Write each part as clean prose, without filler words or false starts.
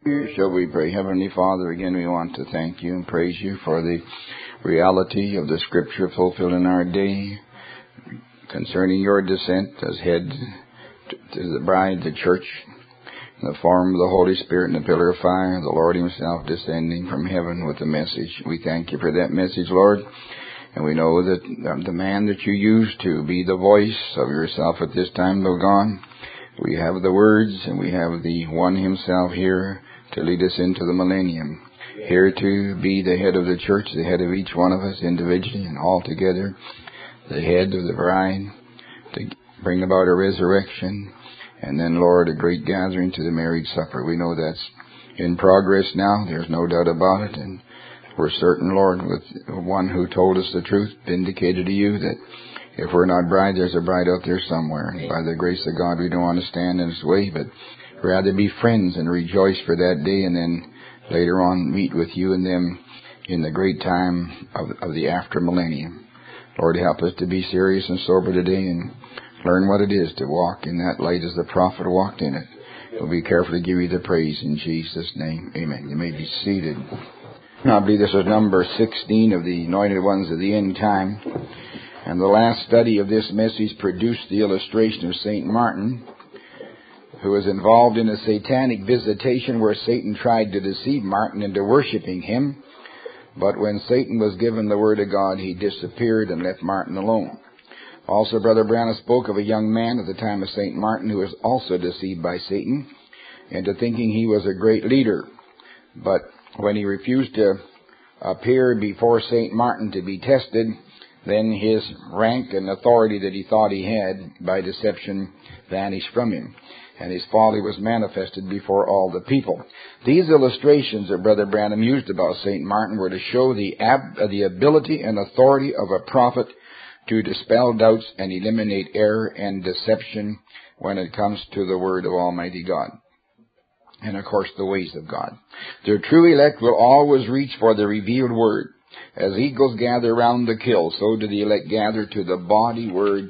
Shall we pray? Heavenly Father, again we want to thank you and praise you for the reality of the Scripture fulfilled in our day concerning your descent as head to the bride, the church, in the form of the Holy Spirit and the pillar of fire, the Lord himself descending from heaven with a message. We thank you for that message, Lord. And we know that the man that you used to be the voice of yourself at this time, though gone, we have the words and we have the one himself here to lead us into the millennium. Here to be the head of the church, the head of each one of us individually and all together, the head of the bride, to bring about a resurrection, and then, Lord, a great gathering to the marriage supper. We know that's in progress now. There's no doubt about it. And we're certain, Lord, with one who told us the truth, vindicated to you, that if we're not bride, there's a bride out there somewhere. And by the grace of God, we don't want to stand in his way, but rather be friends and rejoice for that day, and then later on meet with you and them in the great time of the after millennium. Lord, help us to be serious and sober today and learn what it is to walk in that light as the prophet walked in it. We'll be careful to give you the praise in Jesus' name. Amen. You may be seated. I believe this is number 16 of the Anointed Ones of the End Time. And the last study of this message produced the illustration of St. Martin, who was involved in a satanic visitation where Satan tried to deceive Martin into worshiping him. But when Satan was given the word of God, he disappeared and left Martin alone. Also, Brother Branham spoke of a young man at the time of St. Martin who was also deceived by Satan into thinking he was a great leader. But when he refused to appear before St. Martin to be tested, then his rank and authority that he thought he had by deception vanished from him, and his folly was manifested before all the people. These illustrations that Brother Branham used about St. Martin were to show the ability and authority of a prophet to dispel doubts and eliminate error and deception when it comes to the word of Almighty God. And, of course, the ways of God. The true elect will always reach for the revealed word. As eagles gather round the kill, so do the elect gather to the body word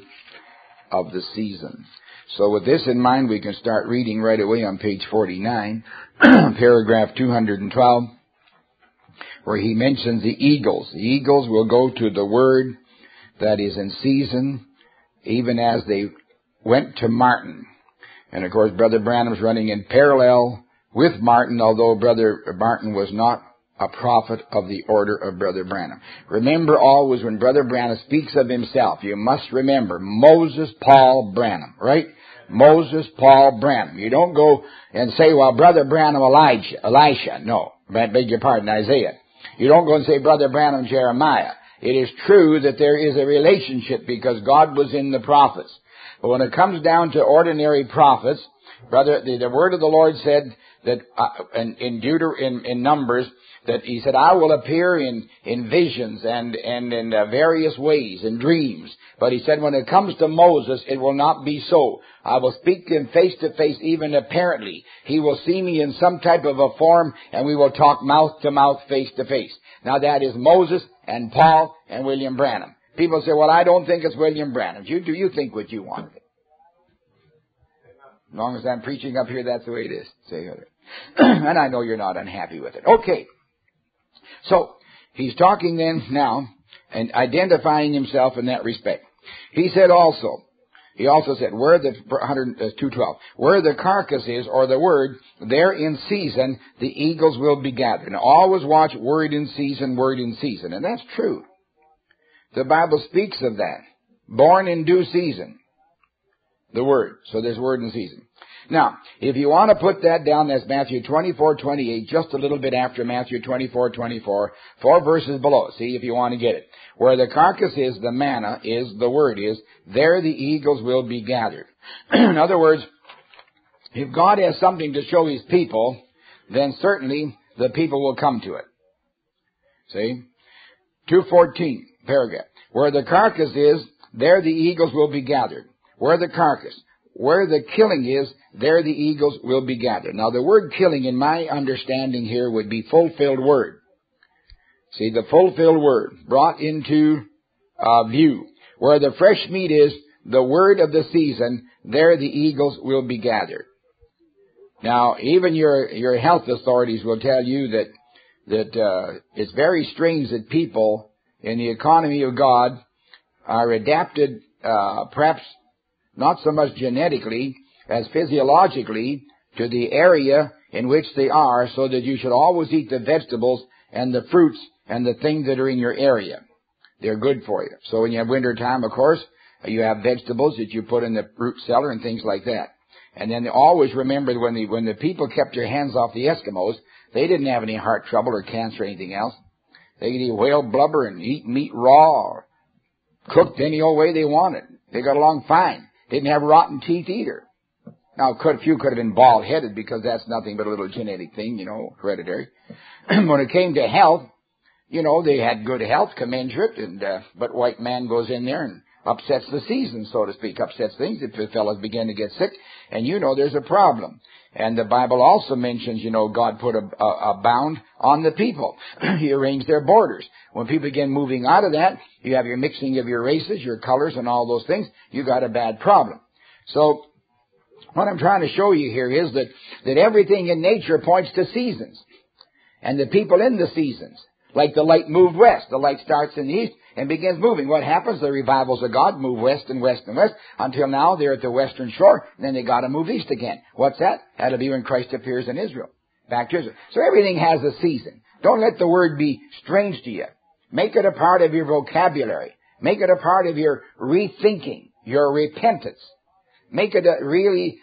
of the season. So with this in mind, we can start reading right away on page 49, paragraph 212, where he mentions the eagles. The eagles will go to the word that is in season, even as they went to Martin. And, of course, Brother Branham's running in parallel with Martin, although Brother Martin was not a prophet of the order of Brother Branham. Remember always when Brother Branham speaks of himself, you must remember Moses, Paul, Branham, right? Moses, Paul, Branham. You don't go and say, well, Brother Branham, Elisha. No, beg your pardon, Isaiah. You don't go and say Brother Branham, Jeremiah. It is true that there is a relationship because God was in the prophets. But when it comes down to ordinary prophets, brother, the word of the Lord said that in Numbers, that he said, I will appear in visions and in various ways, in dreams. But he said, when it comes to Moses, it will not be so. I will speak to him face to face, even apparently. He will see me in some type of a form, and we will talk mouth to mouth, face to face. Now that is Moses and Paul and William Branham. People say, well, I don't think it's William Branham. Do you think what you want? As long as I'm preaching up here, that's the way it is. Say it. And I know you're not unhappy with it. Okay. So, he's talking then now and identifying himself in that respect. He also said, where the 212, where the carcass is, or the word, there in season, the eagles will be gathered. Now, always watch word in season, word in season. And that's true. The Bible speaks of that. Born in due season. The word. So there's word in season. Now, if you want to put that down, that's Matthew 24:28, just a little bit after Matthew 24:24, 4 verses below. See if you want to get it. Where the carcass is, the manna is, the word is, there the eagles will be gathered. In other words, if God has something to show his people, then certainly the people will come to it. See? 2:14, paragraph. Where the carcass is, there the eagles will be gathered. Where the carcass. Where the killing is, there the eagles will be gathered. Now, the word killing, in my understanding here, would be fulfilled word. See, the fulfilled word brought into view. Where the fresh meat is, the word of the season, there the eagles will be gathered. Now, even your health authorities will tell you that it's very strange that people in the economy of God are adapted, perhaps not so much genetically as physiologically, to the area in which they are, so that you should always eat the vegetables and the fruits and the things that are in your area. They're good for you. So when you have winter time, of course, you have vegetables that you put in the fruit cellar and things like that. And then always remember when the people kept their hands off the Eskimos, they didn't have any heart trouble or cancer or anything else. They could eat whale blubber and eat meat raw or cooked any old way they wanted. They got along fine. Didn't have rotten teeth either. Now, a few could have been bald-headed because that's nothing but a little genetic thing, hereditary. When it came to health, they had good health, commensurate, but white man goes in there and upsets the season, so to speak, upsets things. If the fellows begin to get sick, and there's a problem. And the Bible also mentions, God put a bound on the people. He arranged their borders. When people begin moving out of that, you have your mixing of your races, your colors, and all those things. You got a bad problem. So, what I'm trying to show you here is that everything in nature points to seasons. And the people in the seasons, like the light moved west. The light starts in the east and begins moving. What happens? The revivals of God move west and west and west until now they're at the western shore. And then they got to move east again. What's that? That'll be when Christ appears in Israel. Back to Israel. So everything has a season. Don't let the word be strange to you. Make it a part of your vocabulary. Make it a part of your rethinking, your repentance. Make it a really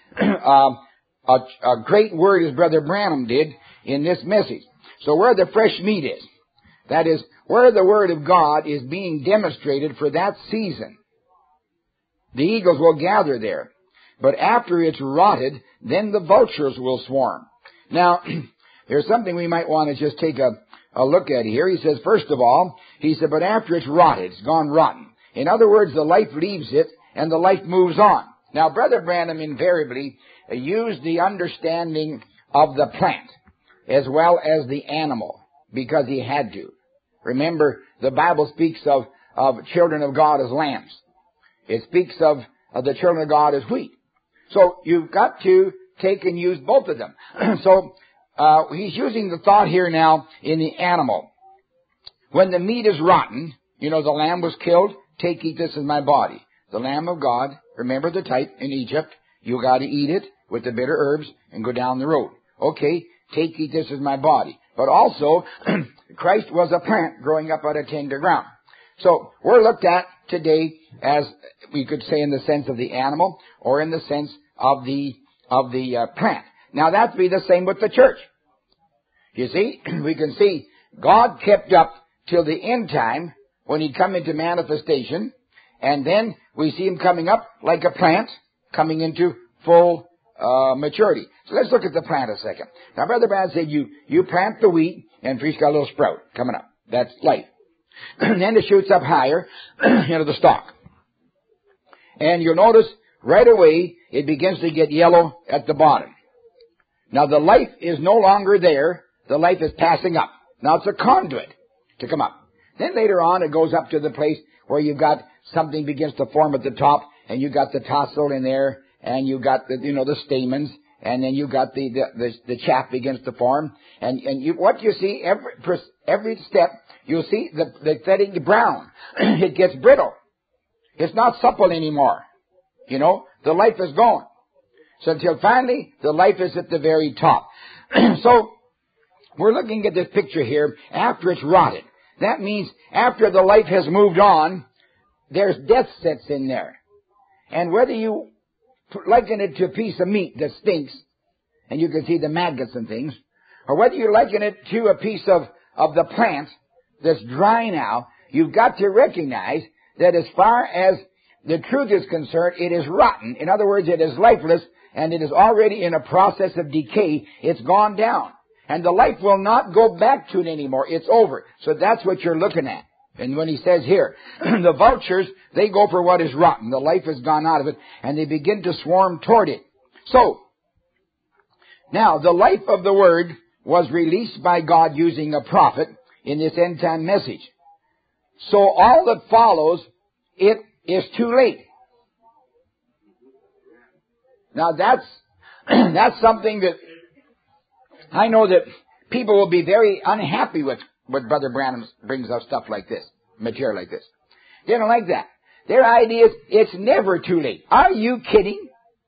a great word, as Brother Branham did in this message. So where the fresh meat is, that is, where the Word of God is being demonstrated for that season, the eagles will gather there. But after it's rotted, then the vultures will swarm. Now, there's something we might want to just take a look at here. He says, first of all, but after it's rotted, it's gone rotten. In other words, the life leaves it and the life moves on. Now, Brother Branham invariably used the understanding of the plant as well as the animal because he had to. Remember, the Bible speaks of children of God as lambs. It speaks of the children of God as wheat. So you've got to take and use both of them. So he's using the thought here now in the animal. When the meat is rotten, the lamb was killed, take, eat, this is my body. The Lamb of God, remember the type in Egypt, you got to eat it with the bitter herbs and go down the road. Okay, take, eat, this is my body. But also, Christ was a plant growing up out of tender ground. So we're looked at today as, we could say, in the sense of the animal or in the sense of the plant. Now that'd be the same with the church. You see, we can see God kept up till the end time when He'd come into manifestation, and then we see Him coming up like a plant coming into full maturity. So let's look at the plant a second. Now, Brother Brad said you plant the wheat, and Priest got a little sprout coming up. That's life. And then it shoots up higher into the stalk. And you'll notice right away it begins to get yellow at the bottom. Now, the life is no longer there. The life is passing up. Now, it's a conduit to come up. Then later on, it goes up to the place where you've got something begins to form at the top, and you've got the tassel in there, and you've got the stamens, and then you've got the chaff begins to form, and what you see every step, you'll see the getting brown. It gets brittle. It's not supple anymore. The life is gone. So until finally, the life is at the very top. So we're looking at this picture here after it's rotted. That means after the life has moved on, there's death sets in there. And whether you liken it to a piece of meat that stinks, and you can see the maggots and things, or whether you liken it to a piece of the plant that's dry now, you've got to recognize that as far as the truth is concerned, it is rotten. In other words, it is lifeless, and it is already in a process of decay. It's gone down. And the life will not go back to it anymore. It's over. So that's what you're looking at. And when he says here, the vultures, they go for what is rotten. The life has gone out of it, and they begin to swarm toward it. So, now, the life of the Word was released by God using a prophet in this end-time message. So all that follows, it is too late. Now that's something that I know that people will be very unhappy with Brother Branham brings up stuff like this, material like this. They don't like that. Their idea is it's never too late. Are you kidding?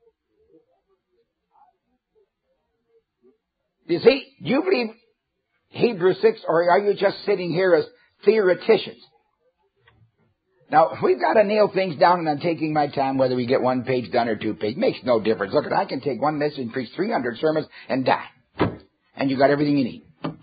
You see, do you believe Hebrews 6, or are you just sitting here as theoreticians? Now, we've got to nail things down, and I'm taking my time, whether we get 1 page done or 2 pages. Makes no difference. Look, I can take one message and preach 300 sermons and die. And you got everything you need.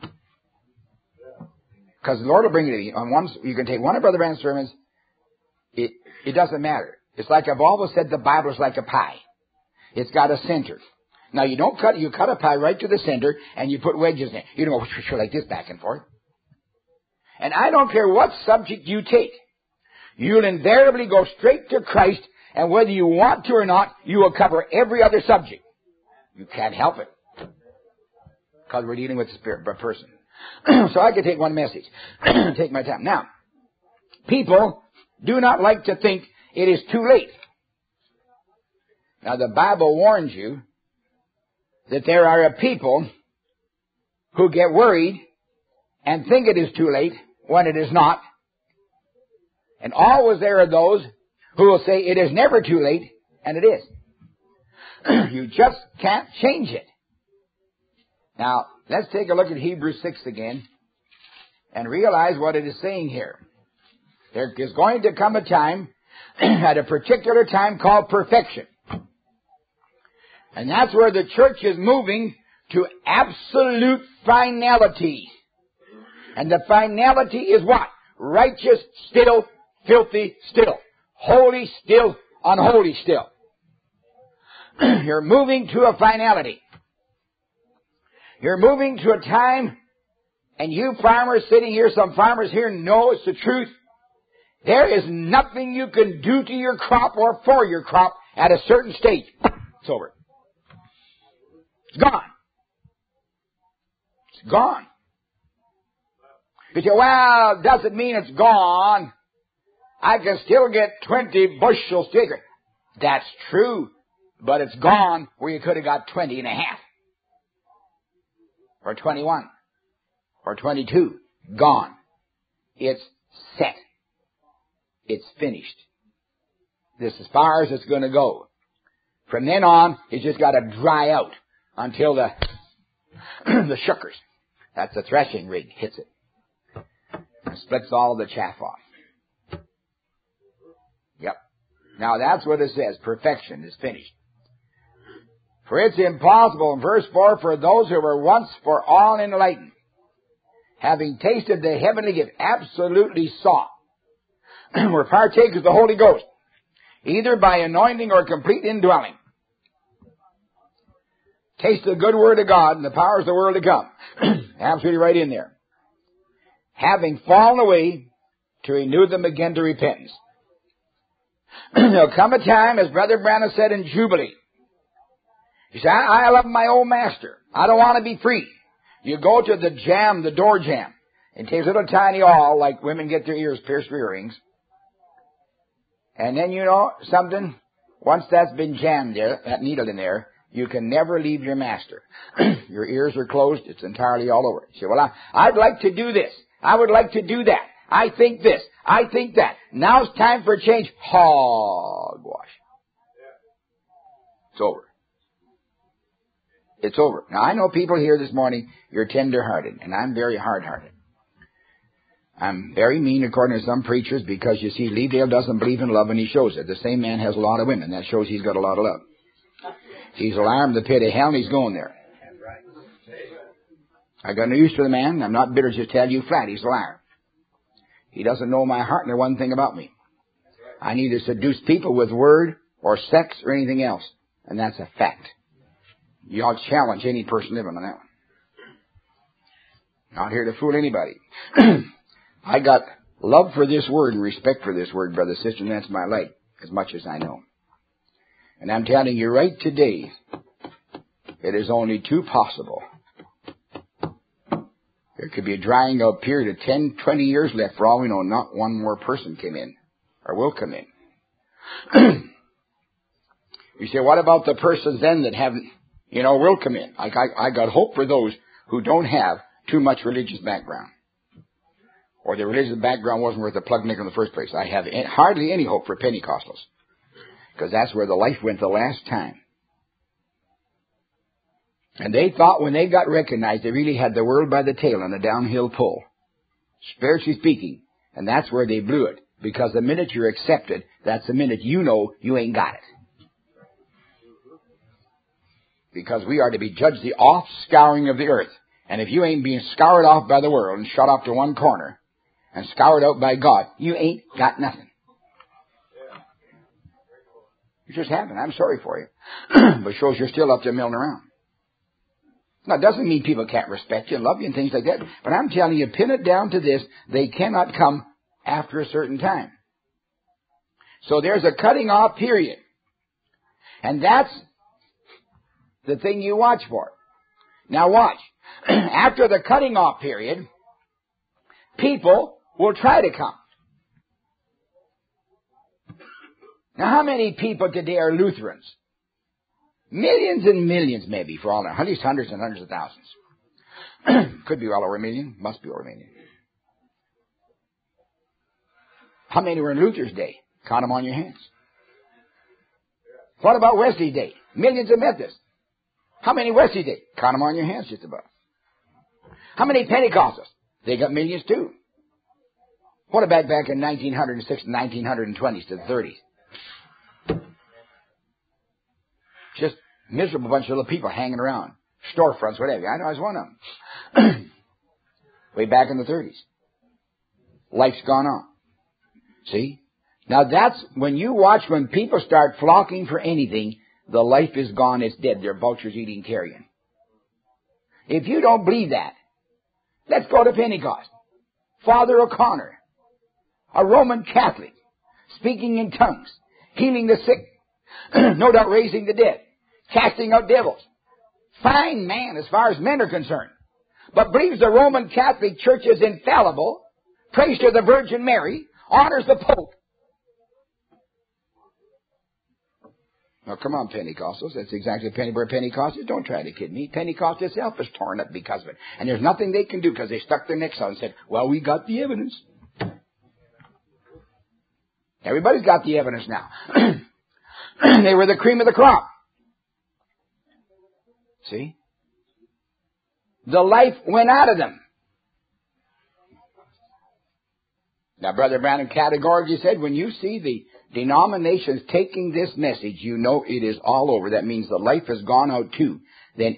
Because the Lord will bring it to you. You can take one of Brother Branham's sermons. It doesn't matter. It's like I've always said, the Bible is like a pie. It's got a center. Now, you cut a pie right to the center, and you put wedges in it. You don't go like this back and forth. And I don't care what subject you take. You'll invariably go straight to Christ, and whether you want to or not, you will cover every other subject. You can't help it. Because we're dealing with a person. So I can take one message. Take my time. Now, people do not like to think it is too late. Now, the Bible warns you that there are a people who get worried and think it is too late when it is not. And always there are those who will say it is never too late, and it is. You just can't change it. Now, let's take a look at Hebrews 6 again and realize what it is saying here. There is going to come a time, at a particular time called perfection. And that's where the church is moving to absolute finality. And the finality is what? Righteous still, filthy still. Holy still, unholy still. You're moving to a finality. You're moving to a time, and you farmers sitting here, some farmers here know it's the truth. There is nothing you can do to your crop or for your crop at a certain stage. It's over. It's gone. It's gone. You say, well, doesn't mean it's gone. I can still get 20 bushels sticker. That's true, but it's gone where you could have got 20 and a half. Or 21. Or 22. Gone. It's set. It's finished. This is as far as it's going to go. From then on, it's just got to dry out until the shuckers. That's the threshing rig hits it. And splits all the chaff off. Yep. Now that's what it says. Perfection is finished. For it's impossible, in verse 4, for those who were once for all enlightened, having tasted the heavenly gift, absolutely saw, were partakers of the Holy Ghost, either by anointing or complete indwelling. Taste the good word of God and the powers of the world to come. Absolutely right in there. Having fallen away, to renew them again to repentance. There'll come a time, as Brother Branham said in Jubilee. He said, I love my old master. I don't want to be free. You go to the jam, the door jam. It takes a little tiny awl, like women get their ears pierced with earrings. And then you know something? Once that's been jammed there, that needle in there, you can never leave your master. Your ears are closed. It's entirely all over. You say, well, I'd like to do this. I would like to do that. I think this. I think that. Now it's time for a change. Hogwash. It's over. It's over. Now, I know people here this morning, you're tender-hearted, and I'm very hard-hearted. I'm very mean, according to some preachers, because, you see, Leedale doesn't believe in love, and he shows it. The same man has a lot of women. That shows he's got a lot of love. He's alarmed the pit of hell, and he's going there. I got no use for the man. I'm not bitter to tell you flat. He's alarmed. He doesn't know my heart nor one thing about me. I neither seduce people with word or sex or anything else, and that's a fact. You ought to challenge any person living on that one. Not here to fool anybody. I got love for this word and respect for this word, brother, sister, and that's my life, as much as I know. And I'm telling you right today, it is only too possible. There could be a drying out period of 10, 20 years left. For all we know, not one more person came in, or will come in. You say, what about the persons then that haven't, will come in? I got hope for those who don't have too much religious background. Or their religious background wasn't worth a plug nickel in the first place. I have hardly any hope for Pentecostals. Because that's where the life went the last time. And they thought when they got recognized, they really had the world by the tail on a downhill pull. Spiritually speaking. And that's where they blew it. Because the minute you're accepted, that's the minute you know you ain't got it. Because we are to be judged the off-scouring of the earth. And if you ain't being scoured off by the world and shut off to one corner and scoured out by God, you ain't got nothing. It just happened. I'm sorry for you. But shows you're still up there milling around. Now, it doesn't mean people can't respect you and love you and things like that. But I'm telling you, pin it down to this. They cannot come after a certain time. So there's a cutting off period. And that's the thing you watch for. Now watch. After the cutting off period, people will try to come. Now how many people today are Lutherans? Millions and millions maybe, for all that. At least hundreds and hundreds of thousands. Could be well over a million. Must be over a million. How many were in Luther's day? Count them on your hands. What about Wesley's day? Millions of Methodists. How many Wesley day? Count them on your hands just about. How many Pentecostals? They got millions too. What about back in 1906 and 1920s to the 30s? Just miserable bunch of little people hanging around. Storefronts, whatever. I know I was one of them. Way back in the 30s. Life's gone on. See? Now that's when you watch when people start flocking for anything, the life is gone, it's dead. They're vultures eating carrion. If you don't believe that, let's go to Pentecost. Father O'Connor, a Roman Catholic, speaking in tongues, healing the sick, no doubt raising the dead, casting out devils. Fine man as far as men are concerned. But believes the Roman Catholic Church is infallible, prays to the Virgin Mary, honors the Pope. Now, come on, Pentecostals. That's exactly where Pentecost is. Don't try to kid me. Pentecost itself is torn up because of it. And there's nothing they can do because they stuck their necks out and said, well, we got the evidence. Everybody's got the evidence now. They were the cream of the crop. See? The life went out of them. Now, Brother Branham categorically said, when you see the denominations taking this message, you know it is all over. That means the life has gone out too. Then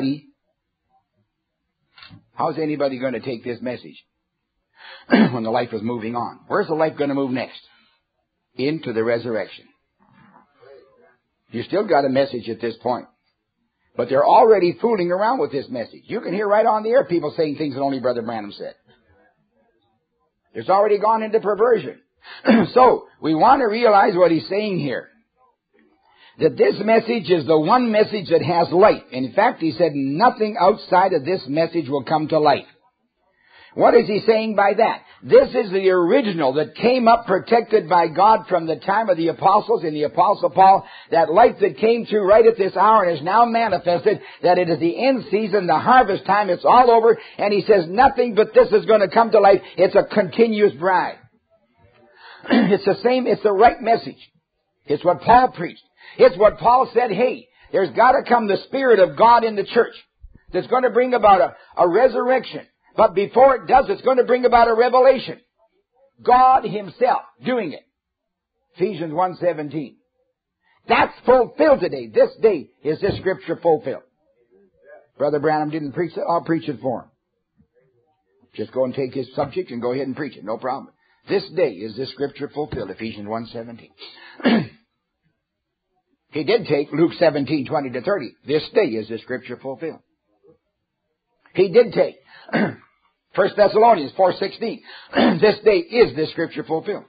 how's anybody going to take this message when the life is moving on? Where's the life going to move next? Into the resurrection. You still got a message at this point. But they're already fooling around with this message. You can hear right on the air people saying things that only Brother Branham said. It's already gone into perversion. So, we want to realize what he's saying here. That this message is the one message that has life. In fact, he said nothing outside of this message will come to life. What is he saying by that? This is the original that came up protected by God from the time of the apostles and the apostle Paul. That life that came through right at this hour and is now manifested. That it is the end season, the harvest time, it's all over. And he says nothing but this is going to come to life. It's a continuous bride. It's the same, it's the right message. It's what Paul preached. It's what Paul said, hey, there's got to come the Spirit of God in the church that's going to bring about a resurrection. But before it does, it's going to bring about a revelation. God Himself doing it. Ephesians 1:17. That's fulfilled today. This day is this scripture fulfilled. Brother Branham didn't preach it. I'll preach it for him. Just go and take his subject and go ahead and preach it. No problem. This day is this scripture fulfilled. Ephesians 1:17. He did take Luke 17:20-30. This day is this scripture fulfilled. He did take 1 Thessalonians 4:16. This day is this scripture fulfilled.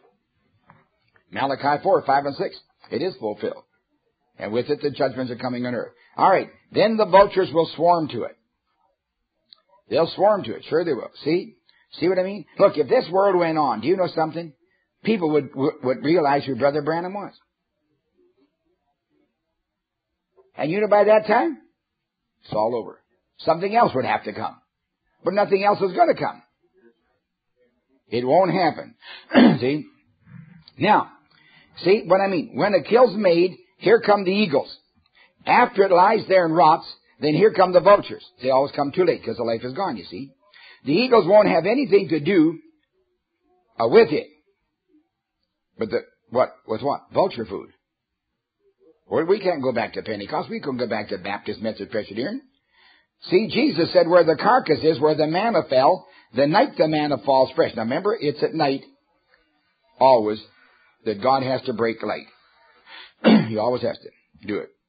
Malachi 4:5-6. It is fulfilled. And with it the judgments are coming on earth. All right. Then the vultures will swarm to it. They'll swarm to it. Sure they will. See? See what I mean? Look, if this world went on, do you know something? People would realize who Brother Branham was. And you know by that time, it's all over. Something else would have to come. But nothing else is going to come. It won't happen. See? Now, see what I mean? When a kill's made, here come the eagles. After it lies there and rots, then here come the vultures. They always come too late because the life is gone, you see. The eagles won't have anything to do with it. But with what? Vulture food. Well, we can't go back to Pentecost. We can go back to Baptist, Methodist, Presbyterian. See, Jesus said where the carcass is, where the manna fell, the night the manna falls fresh. Now remember, it's at night, always, that God has to break light. He always has to do it.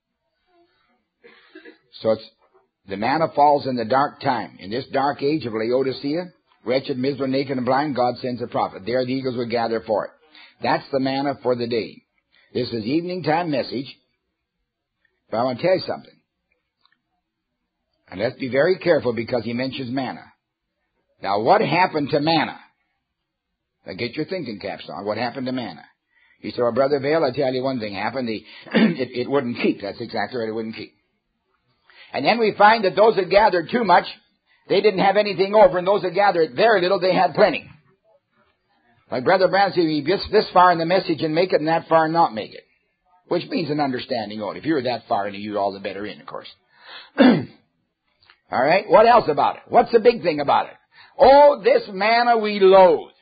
So the manna falls in the dark time. In this dark age of Laodicea, wretched, miserable, naked, and blind, God sends a prophet. There the eagles will gather for it. That's the manna for the day. This is evening time message. But I want to tell you something. And let's be very careful because he mentions manna. Now what happened to manna? Now get your thinking caps on. What happened to manna? He said, well, Brother Vail, I'll tell you one thing happened. It wouldn't keep. That's exactly right. It wouldn't keep. And then we find that those that gathered too much, they didn't have anything over. And those that gathered very little, they had plenty. Like Brother Brown said, he gets this far in the message and make it and that far and not make it. Which means an understanding only. If you were that far in it, you're all the better in, of course. All right, what else about it? What's the big thing about it? Oh, this manna we loathe.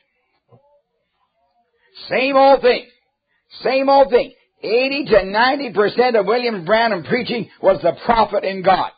Same old thing. Same old thing. 80 to 90% of William Branham preaching was the prophet in God.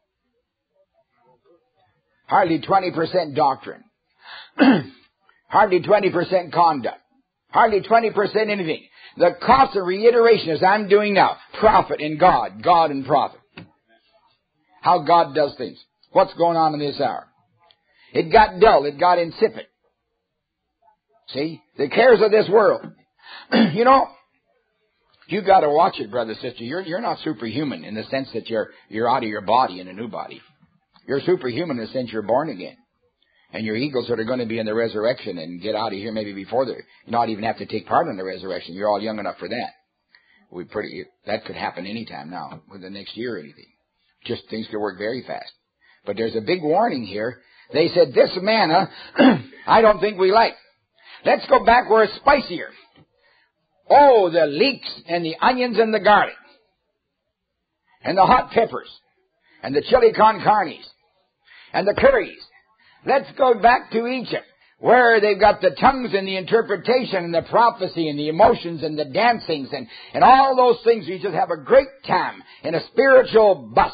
Hardly 20% doctrine. Hardly 20% conduct. Hardly 20% anything. The constant reiteration as I'm doing now. Prophet in God. God and prophet. How God does things. What's going on in this hour? It got dull. It got insipid. See? The cares of this world. You know, you got to watch it, brother, sister. You're not superhuman in the sense that you're out of your body in a new body. You're superhuman in the sense you're born again. And your eagles that are going to be in the resurrection and get out of here maybe before you not even have to take part in the resurrection. You're all young enough for that. That could happen anytime now, within the next year or anything. Just things could work very fast. But there's a big warning here. They said, this manna, I don't think we like. Let's go back where it's spicier. Oh, the leeks and the onions and the garlic. And the hot peppers. And the chili con carnes. And the curries. Let's go back to Egypt, where they've got the tongues and the interpretation and the prophecy and the emotions and the dancings and all those things. You just have a great time in a spiritual bust.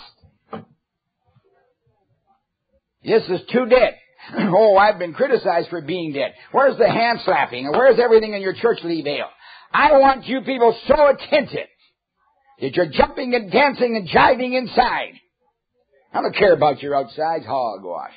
This is too dead. Oh, I've been criticized for being dead. Where's the hand slapping? And where's everything in your church, Lee Vale? I want you people so attentive that you're jumping and dancing and jiving inside. I don't care about your outsides. Hogwash.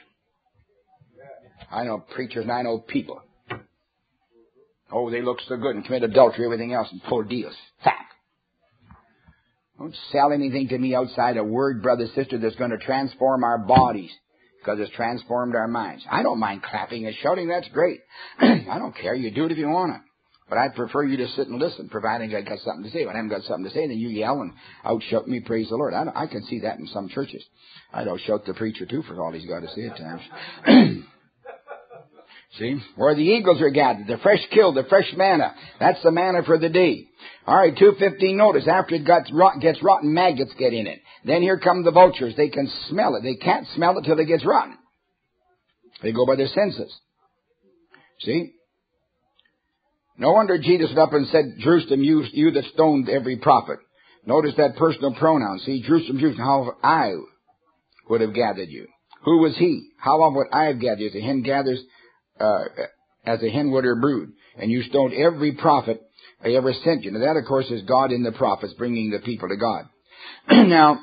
I know preachers and I know people. Oh, they look so good and commit adultery, everything else, and pull deals. Fact. Don't sell anything to me outside a word, brother, sister, that's going to transform our bodies because it's transformed our minds. I don't mind clapping and shouting. That's great. I don't care. You do it if you want to. But I prefer you to sit and listen, providing I got something to say. When I haven't got something to say, then you yell and outshout me, praise the Lord. I can see that in some churches. I'd outshout the preacher, too, for all he's got to say at times. See? Where the eagles are gathered, the fresh kill, the fresh manna. That's the manna for the day. All right, 2:15, notice, after it gets rotten, maggots get in it. Then here come the vultures. They can smell it. They can't smell it till it gets rotten. They go by their senses. See? No wonder Jesus went up and said, Jerusalem, you that stoned every prophet. Notice that personal pronoun. See, Jerusalem, Jerusalem, how I would have gathered you. Who was he? How long would I have gathered you? The hen gathers as a hen would her brood. And you stoned every prophet I ever sent you. Now that, of course, is God in the prophets bringing the people to God. Now,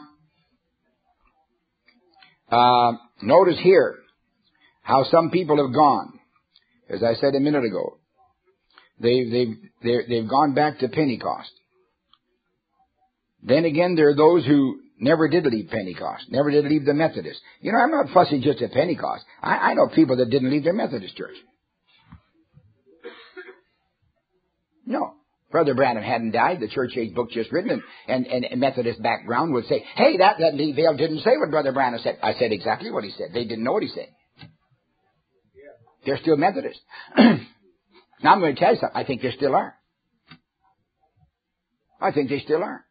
notice here how some people have gone. As I said a minute ago, they've gone back to Pentecost. Then again, there are those who never did leave Pentecost, never did leave the Methodist. You know, I'm not fussing just at Pentecost. I know people that didn't leave their Methodist church. No. Brother Branham hadn't died. The church age book just written, and Methodist background would say, hey, that Lee Vale didn't say what Brother Branham said. I said exactly what he said. They didn't know what he said. They're still Methodists. Now I'm going to tell you something. I think they still are. I think they still are.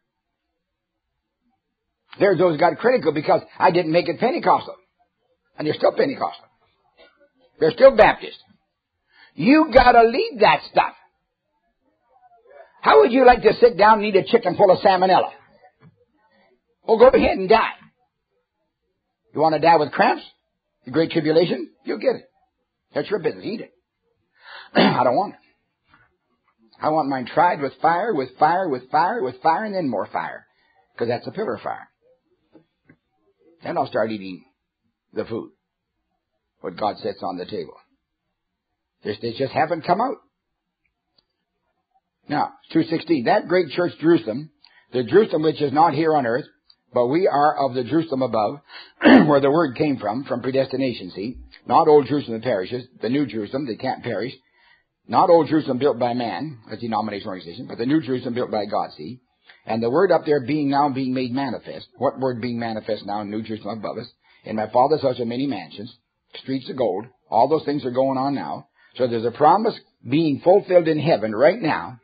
There's those who got critical because I didn't make it Pentecostal. And they're still Pentecostal. They're still Baptist. You gotta leave that stuff. How would you like to sit down and eat a chicken full of salmonella? Well, go ahead and die. You want to die with cramps? The Great Tribulation? You'll get it. That's your business. Eat it. I don't want it. I want mine tried with fire, with fire, with fire, with fire, and then more fire. Because that's a pillar of fire. Then I'll start eating the food. What God sets on the table. They just haven't come out. Now, 2:16. That great church Jerusalem, the Jerusalem which is not here on earth, but we are of the Jerusalem above, where the word came from predestination, see. Not old Jerusalem that perishes, the new Jerusalem that can't perish. Not old Jerusalem built by man, a denominational organization, but the new Jerusalem built by God, see. And the word up there being made manifest. What word being manifest now in New Jerusalem above us? In my Father's house are many mansions, streets of gold. All those things are going on now. So there's a promise being fulfilled in heaven right now.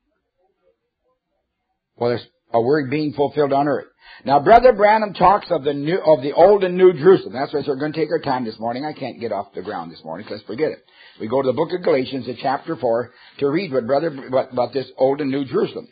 Well, there's a word being fulfilled on earth. Now, Brother Branham talks of the old and new Jerusalem. That's why we're going to take our time this morning. I can't get off the ground this morning, so let's forget it. We go to the book of Galatians at chapter 4 to read about this old and new Jerusalem.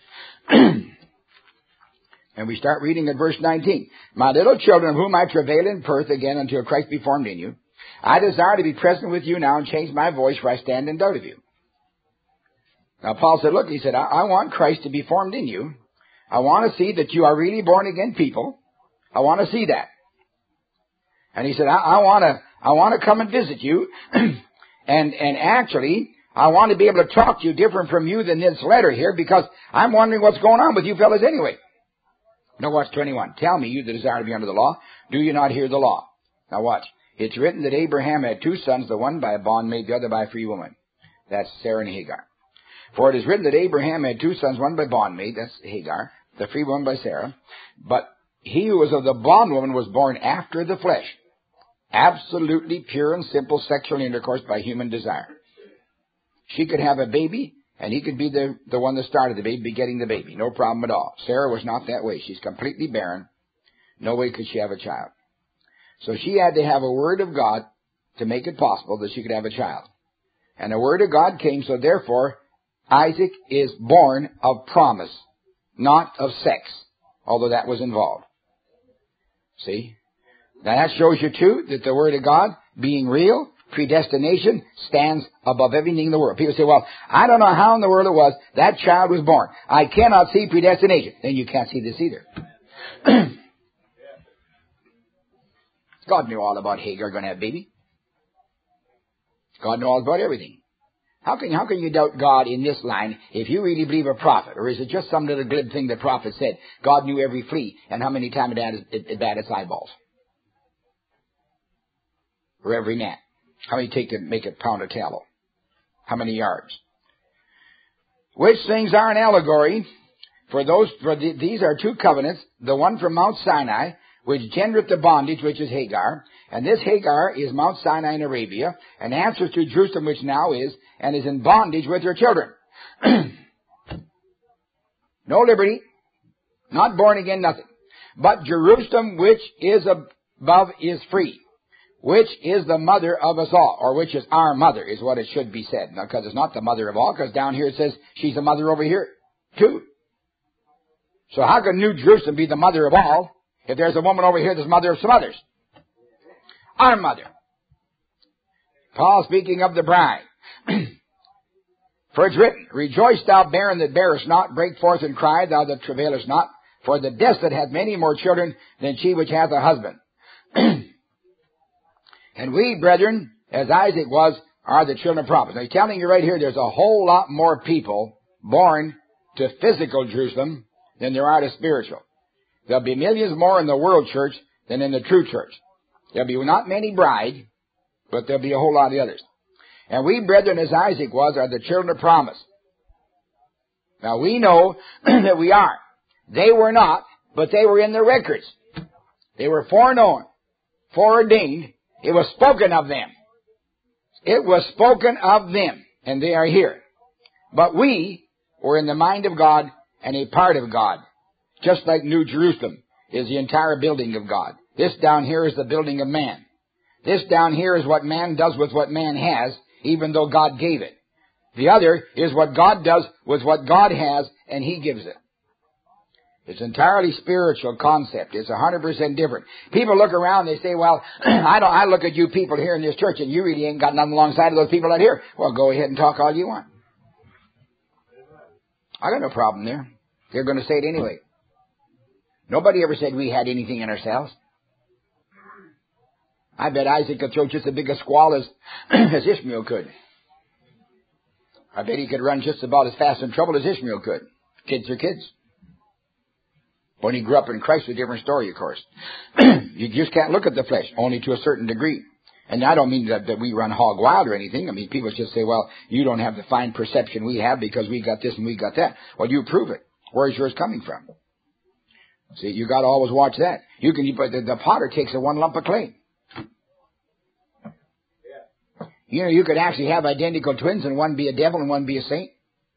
And we start reading at verse 19. My little children, of whom I travail in birth again until Christ be formed in you, I desire to be present with you now and change my voice, for I stand in doubt of you. Now, Paul said, look, he said, I want Christ to be formed in you. I want to see that you are really born again people. I want to see that. And he said, I want to come and visit you. and actually, I want to be able to talk to you different from you than this letter here, because I'm wondering what's going on with you fellas anyway. Now watch 21. Tell me, you that desire to be under the law, do you not hear the law? Now watch. It's written that Abraham had two sons, the one by a bondmaid, the other by a free woman. That's Sarah and Hagar. For it is written that Abraham had two sons, one by bondmaid, that's Hagar, the free woman by Sarah. But he who was of the bondwoman was born after the flesh. Absolutely pure and simple sexual intercourse by human desire. She could have a baby, and he could be the one that started the baby, begetting the baby. No problem at all. Sarah was not that way. She's completely barren. No way could she have a child. So she had to have a word of God to make it possible that she could have a child. And the word of God came, so therefore, Isaac is born of promise, not of sex, although that was involved. See? Now that shows you too that the word of God, being real, predestination, stands above everything in the world. People say, well, I don't know how in the world it was that child was born. I cannot see predestination. Then you can't see this either. God knew all about Hagar going to have a baby. God knew all about everything. How can you doubt God in this line if you really believe a prophet? Or is it just some little glib thing the prophet said? God knew every flea and how many times it bat its eyeballs. Or every gnat. How many take to make a pound of tallow? How many yards? Which things are an allegory these are two covenants, the one from Mount Sinai, which gendereth the bondage, which is Hagar. And this Hagar is Mount Sinai in Arabia, and answers to Jerusalem, which now is, and is in bondage with her children. No liberty, not born again, nothing. But Jerusalem, which is above, is free, which is the mother of us all, or which is our mother, is what it should be said. Now, because it's not the mother of all, because down here it says she's the mother over here, too. So how can New Jerusalem be the mother of all, if there's a woman over here that's mother of some others? Our mother. Paul speaking of the bride. For it's written, rejoice thou barren that bearest not, break forth and cry, thou that travailest not, for the desolate hath many more children than she which hath a husband. And we, brethren, as Isaac was, are the children of promise. Now he's telling you right here, there's a whole lot more people born to physical Jerusalem than there are to spiritual. There'll be millions more in the world church than in the true church. There'll be not many bride, but there'll be a whole lot of the others. And we, brethren, as Isaac was, are the children of promise. Now we know that we are. They were not, but they were in the records. They were foreknown, foreordained. It was spoken of them. It was spoken of them, and they are here. But we were in the mind of God and a part of God. Just like New Jerusalem is the entire building of God. This down here is the building of man. This down here is what man does with what man has, even though God gave it. The other is what God does with what God has, and He gives it. It's entirely spiritual concept. It's 100% different. People look around, they say, well, I look at you people here in this church, and you really ain't got nothing alongside of those people out here. Well, go ahead and talk all you want. I got no problem there. They're going to say it anyway. Nobody ever said we had anything in ourselves. I bet Isaac could throw just as big a squall as Ishmael could. I bet he could run just about as fast in trouble as Ishmael could. Kids are kids. When he grew up in Christ, a different story, of course. You just can't look at the flesh, only to a certain degree. And I don't mean that we run hog wild or anything. I mean, people just say, well, you don't have the fine perception we have because we got this and we got that. Well, you prove it. Where's yours coming from? See, you got to always watch that. But the potter takes a one lump of clay. You know, you could actually have identical twins and one be a devil and one be a saint.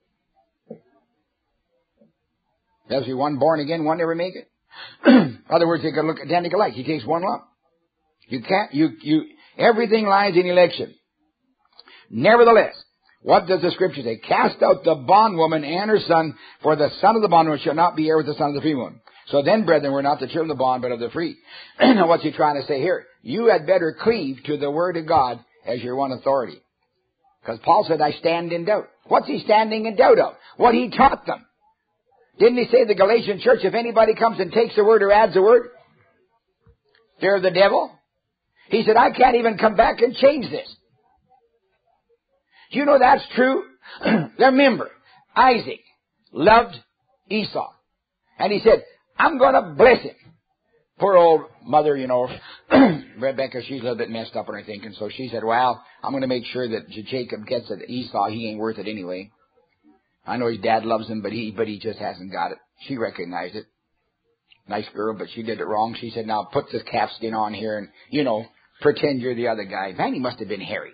There'll be one born again, one never make it. In other words, they could look identical alike. He takes one lump. You can't, everything lies in election. Nevertheless, what does the Scripture say? Cast out the bondwoman and her son, for the son of the bondwoman shall not be heir with the son of the free woman. So then, brethren, we're not the children of the bond, but of the free. Now, what's he trying to say here? You had better cleave to the Word of God as your one authority. Because Paul said, I stand in doubt. What's he standing in doubt of? What he taught them. Didn't he say to the Galatian church, if anybody comes and takes a word or adds a word, they're the devil? He said, I can't even come back and change this. Do you know that's true? Remember, Isaac loved Esau. And he said, I'm going to bless him. Poor old mother, you know, Rebecca, she's a little bit messed up in her thinking. So she said, well, I'm going to make sure that Jacob gets it. Esau, he ain't worth it anyway. I know his dad loves him, but he just hasn't got it. She recognized it. Nice girl, but she did it wrong. She said, now put this calf skin on here and, you know, pretend you're the other guy. Man, he must have been hairy.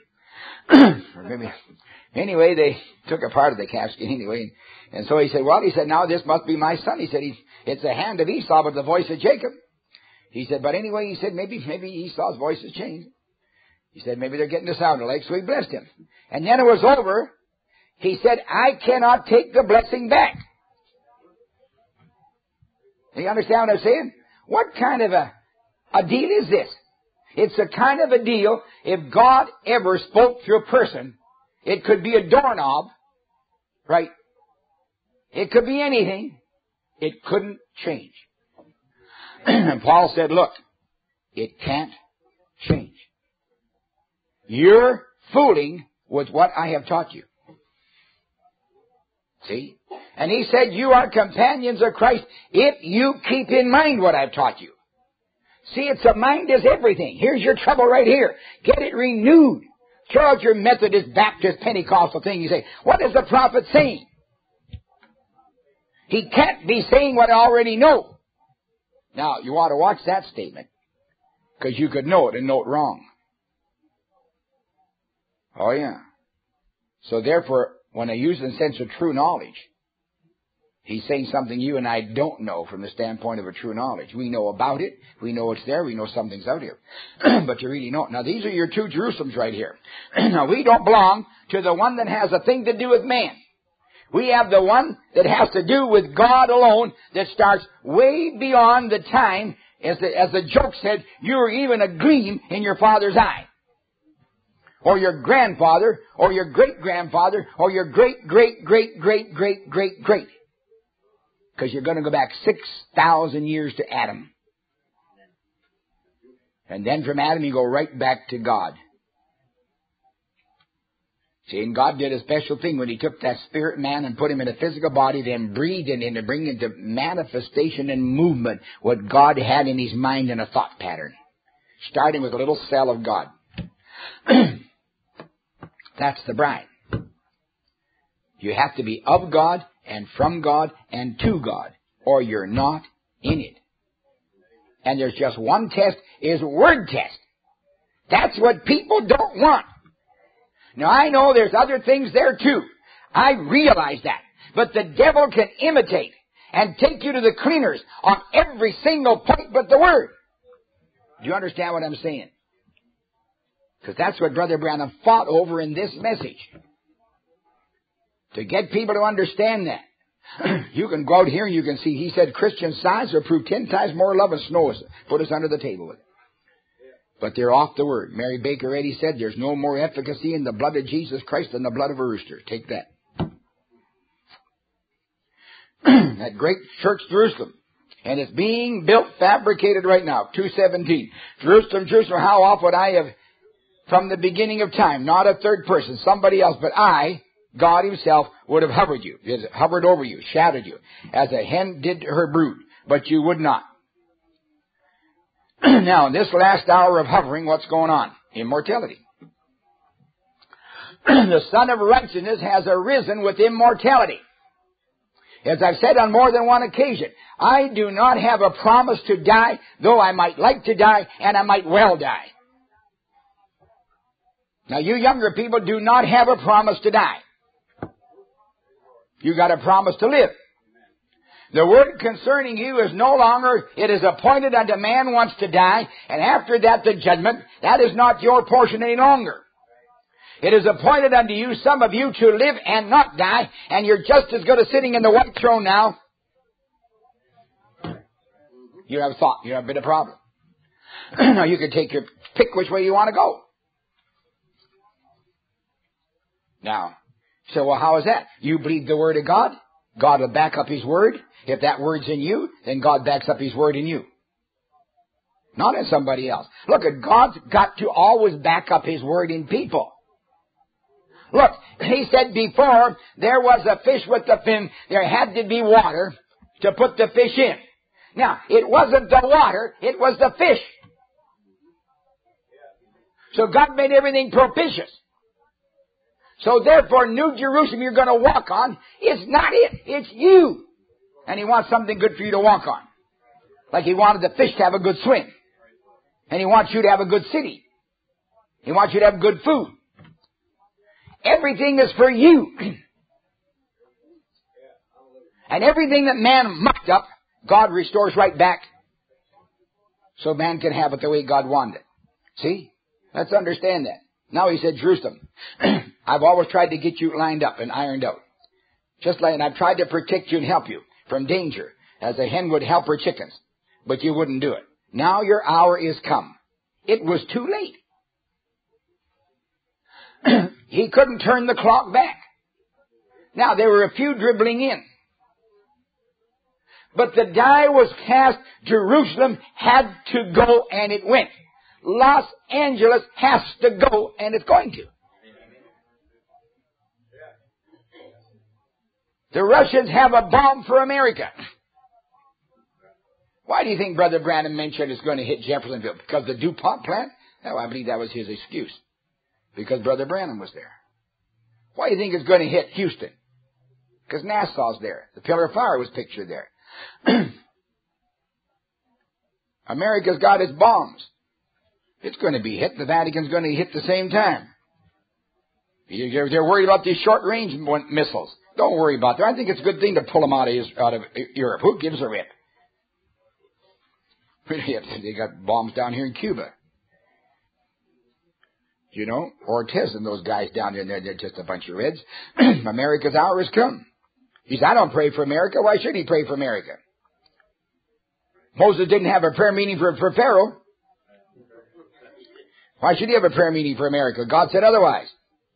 Anyway, they took a part of the calf skin anyway. And so he said, now this must be my son. He said, it's the hand of Esau, but the voice of Jacob. He said, but anyway, he said, maybe Esau's voice has changed. He said, maybe they're getting to sound alike, so he blessed him. And then it was over. He said, I cannot take the blessing back. Do you understand what I'm saying? What kind of a deal is this? It's a kind of a deal, if God ever spoke through a person, it could be a doorknob, right? It could be anything. It couldn't change. And Paul said, look, it can't change. You're fooling with what I have taught you. See? And he said, you are companions of Christ if you keep in mind what I've taught you. See, it's a mind is everything. Here's your trouble right here. Get it renewed. Throw out your Methodist, Baptist, Pentecostal thing. You say, what is the prophet saying? He can't be saying what I already know. Now, you ought to watch that statement, because you could know it and know it wrong. Oh, yeah. So therefore, when I use the sense of true knowledge, he's saying something you and I don't know from the standpoint of a true knowledge. We know about it. We know it's there. We know something's out here. But you really know it. Now, these are your two Jerusalems right here. Now, we don't belong to the one that has a thing to do with man. We have the one that has to do with God alone, that starts way beyond the time, as the joke said, you're even a gleam in your father's eye. Or your grandfather, or your great-grandfather, or your great-great-great-great-great-great-great. Because you're going to go back 6,000 years to Adam. And then from Adam you go right back to God. See, and God did a special thing when He took that spirit man and put him in a physical body, then breathed in him to bring into manifestation and movement what God had in His mind in a thought pattern. Starting with a little cell of God. That's the bride. You have to be of God and from God and to God, or you're not in it. And there's just one test, is word test. That's what people don't want. Now I know there's other things there too. I realize that. But the devil can imitate and take you to the cleaners on every single point but the Word. Do you understand what I'm saying? Because that's what Brother Branham fought over in this message. To get people to understand that. You can go out here and you can see, he said Christian Science will prove 10 times more love than snow. Put us under the table with it. But they're off the Word. Mary Baker Eddy said there's no more efficacy in the blood of Jesus Christ than the blood of a rooster. Take that. That great church, Jerusalem. And it's being built, fabricated right now. 2:17. Jerusalem, Jerusalem, how oft would I have, from the beginning of time, not a third person, somebody else, but I, God Himself, would have hovered you, hovered over you, shadowed you, as a hen did her brood, but you would not. Now, in this last hour of hovering, what's going on? Immortality. The Son of Righteousness has arisen with immortality. As I've said on more than one occasion, I do not have a promise to die, though I might like to die, and I might well die. Now, you younger people do not have a promise to die. You got a promise to live. The word concerning you is no longer, it is appointed unto man once to die, and after that the judgment. That is not your portion any longer. It is appointed unto you, some of you, to live and not die, and you're just as good as sitting in the white throne now. You have a thought, you have a bit of problem. Now you can take your pick which way you want to go. Now, so well, how is that? You believe the Word of God, God will back up His Word. If that Word's in you, then God backs up His Word in you. Not in somebody else. Look, God's got to always back up His Word in people. Look, He said before there was a fish with the fin, there had to be water to put the fish in. Now, it wasn't the water, it was the fish. So God made everything propitious. So therefore, New Jerusalem you're going to walk on, it's not it, it's you. And He wants something good for you to walk on. Like He wanted the fish to have a good swim. And He wants you to have a good city. He wants you to have good food. Everything is for you. And everything that man mucked up, God restores right back. So man can have it the way God wanted it. See? Let's understand that. Now He said, Jerusalem, I've always tried to get you lined up and ironed out. Just like, and I've tried to protect you and help you from danger, as a hen would help her chickens. But you wouldn't do it. Now your hour is come. It was too late. He couldn't turn the clock back. Now, there were a few dribbling in. But the die was cast. Jerusalem had to go, and it went. Los Angeles has to go, and it's going to. The Russians have a bomb for America. Why do you think Brother Branham mentioned it's going to hit Jeffersonville? Because the DuPont plant? No, I believe that was his excuse. Because Brother Branham was there. Why do you think it's going to hit Houston? Because Nassau's there. The Pillar of Fire was pictured there. America's got its bombs. It's going to be hit. The Vatican's going to hit the same time. They're worried about these short-range missiles. Don't worry about that. I think it's a good thing to pull them out of Europe. Who gives a rip? They got bombs down here in Cuba. You know, Ortiz and those guys down there, they're just a bunch of reds. America's hour has come. He said, I don't pray for America. Why should he pray for America? Moses didn't have a prayer meeting for Pharaoh. Why should he have a prayer meeting for America? God said otherwise.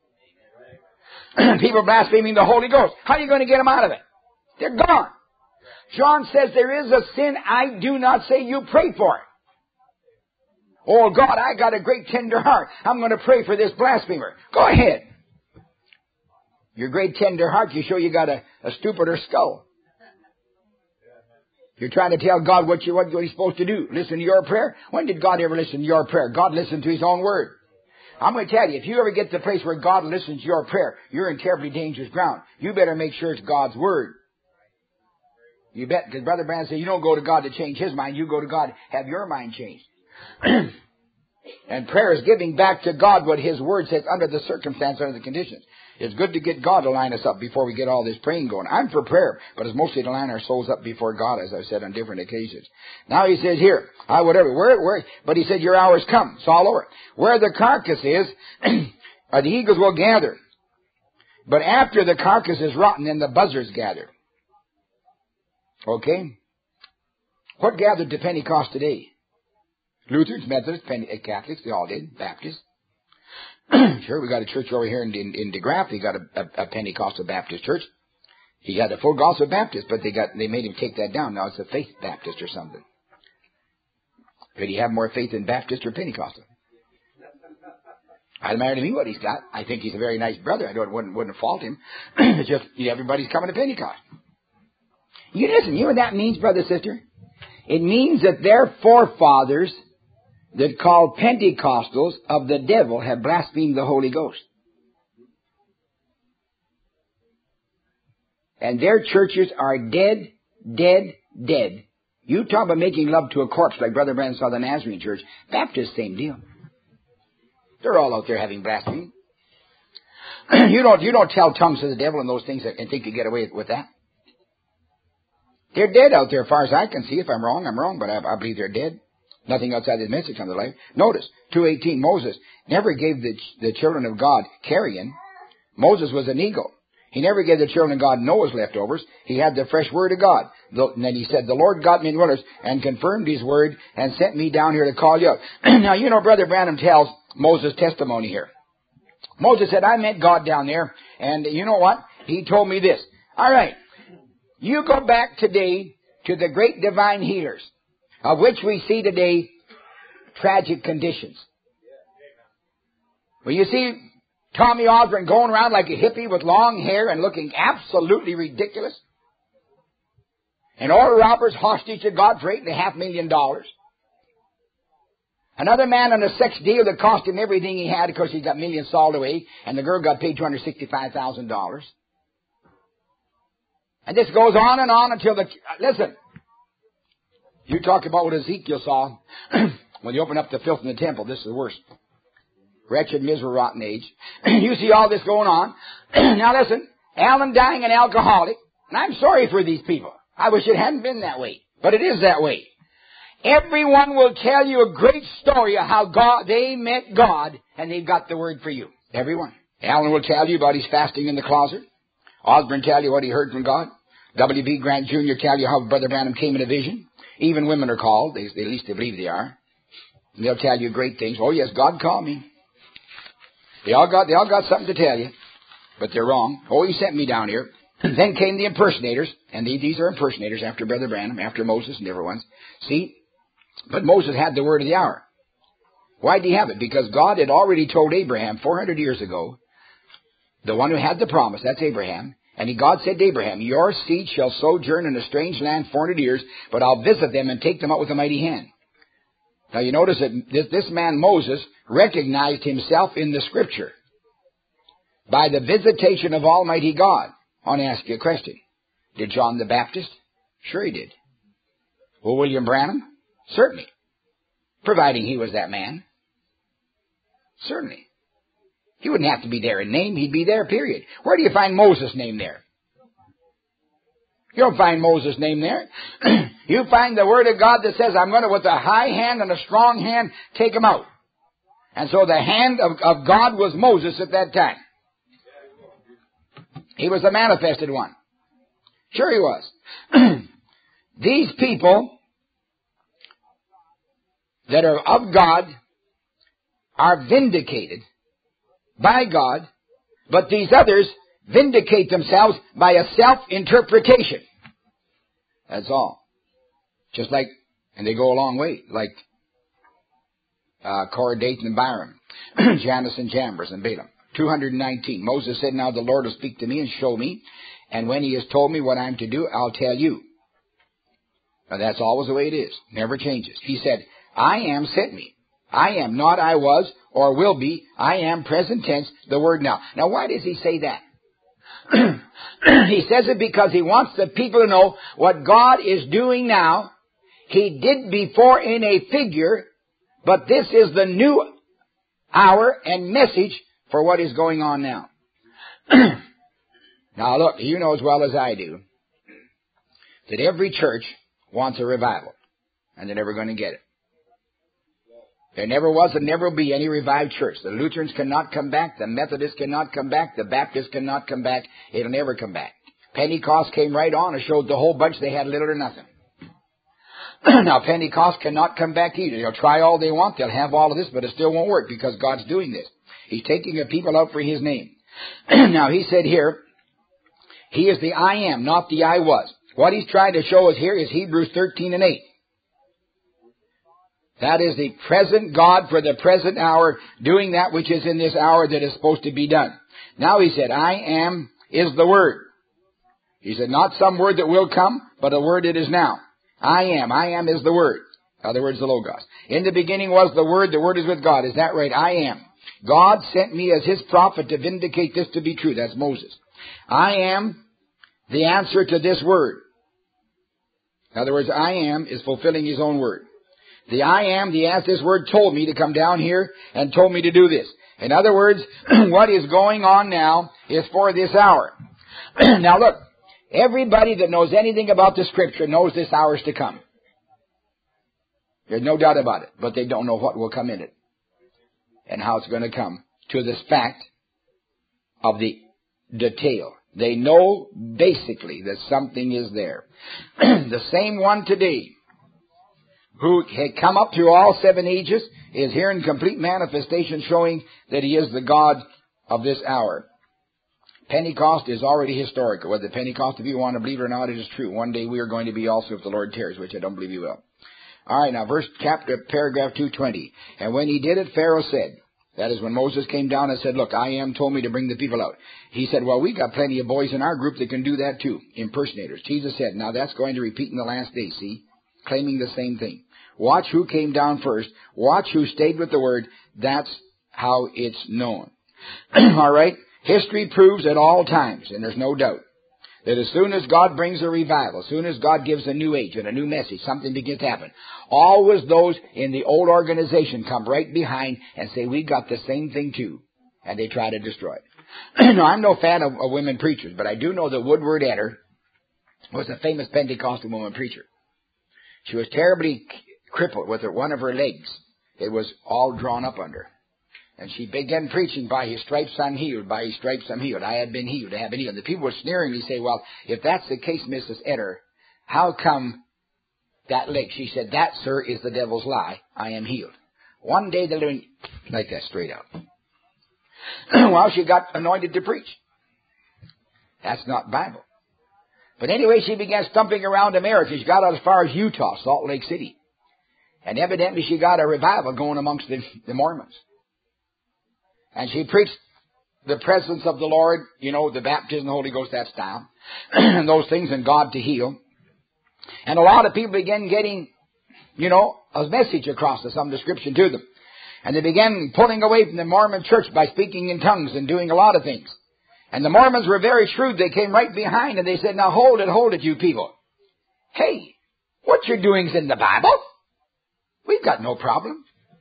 People blaspheming the Holy Ghost. How are you going to get them out of it? They're gone. John says there is a sin I do not say you pray for it. Oh, God, I got a great tender heart. I'm going to pray for this blasphemer. Go ahead. Your great tender heart, you show you got a stupider skull. You're trying to tell God what He's supposed to do. Listen to your prayer. When did God ever listen to your prayer? God listened to His own word. I'm going to tell you, if you ever get to the place where God listens to your prayer, you're in terribly dangerous ground. You better make sure it's God's Word. You bet, because Brother Branham said, you don't go to God to change His mind. You go to God to have your mind changed. And prayer is giving back to God what His Word says under the circumstance, under the conditions. It's good to get God to line us up before we get all this praying going. I'm for prayer, but it's mostly to line our souls up before God, as I've said on different occasions. Now he says here, but he said, your hour's come. It's all over. Where the carcass is, the eagles will gather. But after the carcass is rotten, then the buzzards gather. Okay? What gathered to Pentecost today? Lutherans, Methodists, Catholics, they all did. Baptists. Sure, we got a church over here in DeGraff. He got a Pentecostal Baptist church. He had a full gospel Baptist, but they made him take that down. Now it's a Faith Baptist or something. Could he have more faith in Baptist or Pentecostal? I don't matter to me what he's got. I think he's a very nice brother. I wouldn't fault him. It's just everybody's coming to Pentecost. You listen, you know what that means, brother, sister? It means that their forefathers that called Pentecostals of the devil have blasphemed the Holy Ghost. And their churches are dead, dead, dead. You talk about making love to a corpse like Brother Branham saw the Nazarene Church. Baptists, same deal. They're all out there having blasphemy. You don't tell tongues to the devil and those things and think you get away with that. They're dead out there as far as I can see. If I'm wrong, I'm wrong, but I believe they're dead. Nothing outside the message on their life. Notice, 2:18, Moses never gave the children of God carrion. Moses was an eagle. He never gave the children of God Noah's leftovers. He had the fresh word of God. And then he said, the Lord got me in the wilderness and confirmed His word and sent me down here to call you out. Now, you know, Brother Branham tells Moses' testimony here. Moses said, I met God down there, and you know what? He told me this. All right, you go back today to the great divine healers, of which we see today tragic conditions. Well, you see Tommy Osborne going around like a hippie with long hair and looking absolutely ridiculous. And Oral Roberts hostage to God for $8.5 million. Another man on a sex deal that cost him everything he had because he got millions sold away, and the girl got paid $265,000. And this goes on and on until listen, you talk about what Ezekiel saw when he opened up the filth in the temple. This is the worst. Wretched, miserable, rotten age. You see all this going on. Now listen, Alan dying an alcoholic, and I'm sorry for these people. I wish it hadn't been that way, but it is that way. Everyone will tell you a great story of how they met God, and they've got the word for you. Everyone. Alan will tell you about his fasting in the closet. Osborne tell you what he heard from God. W.B. Grant Jr. tell you how Brother Branham came in a vision. Even women are called. At least they believe they are. And they'll tell you great things. Oh, yes, God called me. They all got something to tell you, but they're wrong. Oh, He sent me down here. Then came the impersonators, and these are impersonators after Brother Branham, after Moses and different ones. See, but Moses had the word of the hour. Why did he have it? Because God had already told Abraham 400 years ago, the one who had the promise, that's Abraham, and God said to Abraham, your seed shall sojourn in a strange land 400 years, but I'll visit them and take them out with a mighty hand. Now you notice that this man Moses recognized himself in the Scripture by the visitation of Almighty God. I want to ask you a question. Did John the Baptist? Sure he did. Well, William Branham? Certainly. Providing he was that man. Certainly. He wouldn't have to be there in name. He'd be there, period. Where do you find Moses' name there? You don't find Moses' name there. You find the Word of God that says, I'm going to, with a high hand and a strong hand, take him out. And so the hand of God was Moses at that time. He was the manifested one. Sure he was. These people that are of God are vindicated by God, but these others vindicate themselves by a self-interpretation. That's all. Just like, and they go a long way, like Korah, Dathan, and Biram, Jannes and Jambres and Balaam. 219. Moses said, now the Lord will speak to me and show me, and when He has told me what I'm to do, I'll tell you. Now that's always the way it is. Never changes. He said, I am sent me. I am, not I was, or will be, I am, present tense, the word now. Now why does he say that? He says it because he wants the people to know what God is doing now. He did before in a figure, but this is the new hour and message for what is going on now. Now look, you know as well as I do that every church wants a revival, and they're never going to get it. There never was and never will be any revived church. The Lutherans cannot come back. The Methodists cannot come back. The Baptists cannot come back. It'll never come back. Pentecost came right on and showed the whole bunch they had little or nothing. Now, Pentecost cannot come back either. They'll try all they want. They'll have all of this, but it still won't work because God's doing this. He's taking a people out for His name. Now, he said here, He is the I am, not the I was. What He's trying to show us here is Hebrews 13:8. That is the present God for the present hour, doing that which is in this hour that is supposed to be done. Now he said, I am is the Word. He said, not some word that will come, but a word that is now. I am is the Word. In other words, the Logos. In the beginning was the Word is with God. Is that right? I am. God sent me as His prophet to vindicate this to be true. That's Moses. I am the answer to this word. In other words, I am is fulfilling His own word. The I am, as this word told me to come down here and told me to do this. In other words, what is going on now is for this hour. Now look, everybody that knows anything about the Scripture knows this hour is to come. There's no doubt about it, but they don't know what will come in it and how it's going to come to this fact of the detail. They know basically that something is there. The same one today who had come up through all 7 ages is here in complete manifestation showing that He is the God of this hour. Pentecost is already historical. Whether Pentecost, if you want to believe it or not, it is true. One day we are going to be also if the Lord tarries, which I don't believe He will. All right, now paragraph 220. And when He did it, Pharaoh said, that is when Moses came down and said, look, I am told me to bring the people out. He said, well, we got plenty of boys in our group that can do that too, impersonators. Jesus said, now that's going to repeat in the last days, see, claiming the same thing. Watch who came down first. Watch who stayed with the Word. That's how it's known. All right? History proves at all times, and there's no doubt, that as soon as God brings a revival, as soon as God gives a new age and a new message, something begins to happen. Always those in the old organization come right behind and say, we got the same thing too. And they try to destroy it. Now, I'm no fan of women preachers, but I do know that Woodward Etter was a famous Pentecostal woman preacher. She was terribly crippled with one of her legs. It was all drawn up under. And she began preaching, by His stripes I'm healed, by His stripes I'm healed. I have been healed, I have been healed. The people were sneering me, say, well, if that's the case, Mrs. Etter, how come that leg? She said, that, sir, is the devil's lie. I am healed. One day they'll do like that straight out. Well, she got anointed to preach. That's not Bible. But anyway, she began stumping around America. She got out as far as Utah, Salt Lake City. And evidently she got a revival going amongst the Mormons. And she preached the presence of the Lord, you know, the baptism of the Holy Ghost, that style, and those things, and God to heal. And a lot of people began getting, you know, a message across to some description to them. And they began pulling away from the Mormon church by speaking in tongues and doing a lot of things. And the Mormons were very shrewd. They came right behind and they said, now hold it, you people. Hey, what you're doing is in the Bible. We've got no problem.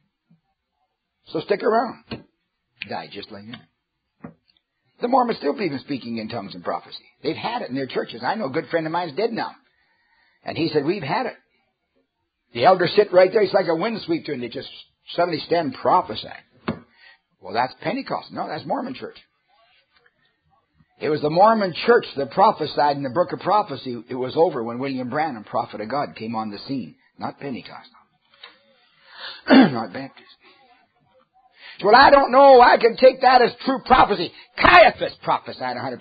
So stick around. Die just like that. The Mormons still believe in speaking in tongues and prophecy. They've had it in their churches. I know a good friend of mine's dead now. And he said, we've had it. The elders sit right there. It's like a wind sweep to them. They just suddenly stand and prophesy. Well, that's Pentecost. No, that's Mormon church. It was the Mormon church that prophesied in the book of prophecy. It was over when William Branham, prophet of God, came on the scene. Not Pentecostal. Not Baptist. Well, I don't know. I can take that as true prophecy. Caiaphas prophesied 100%.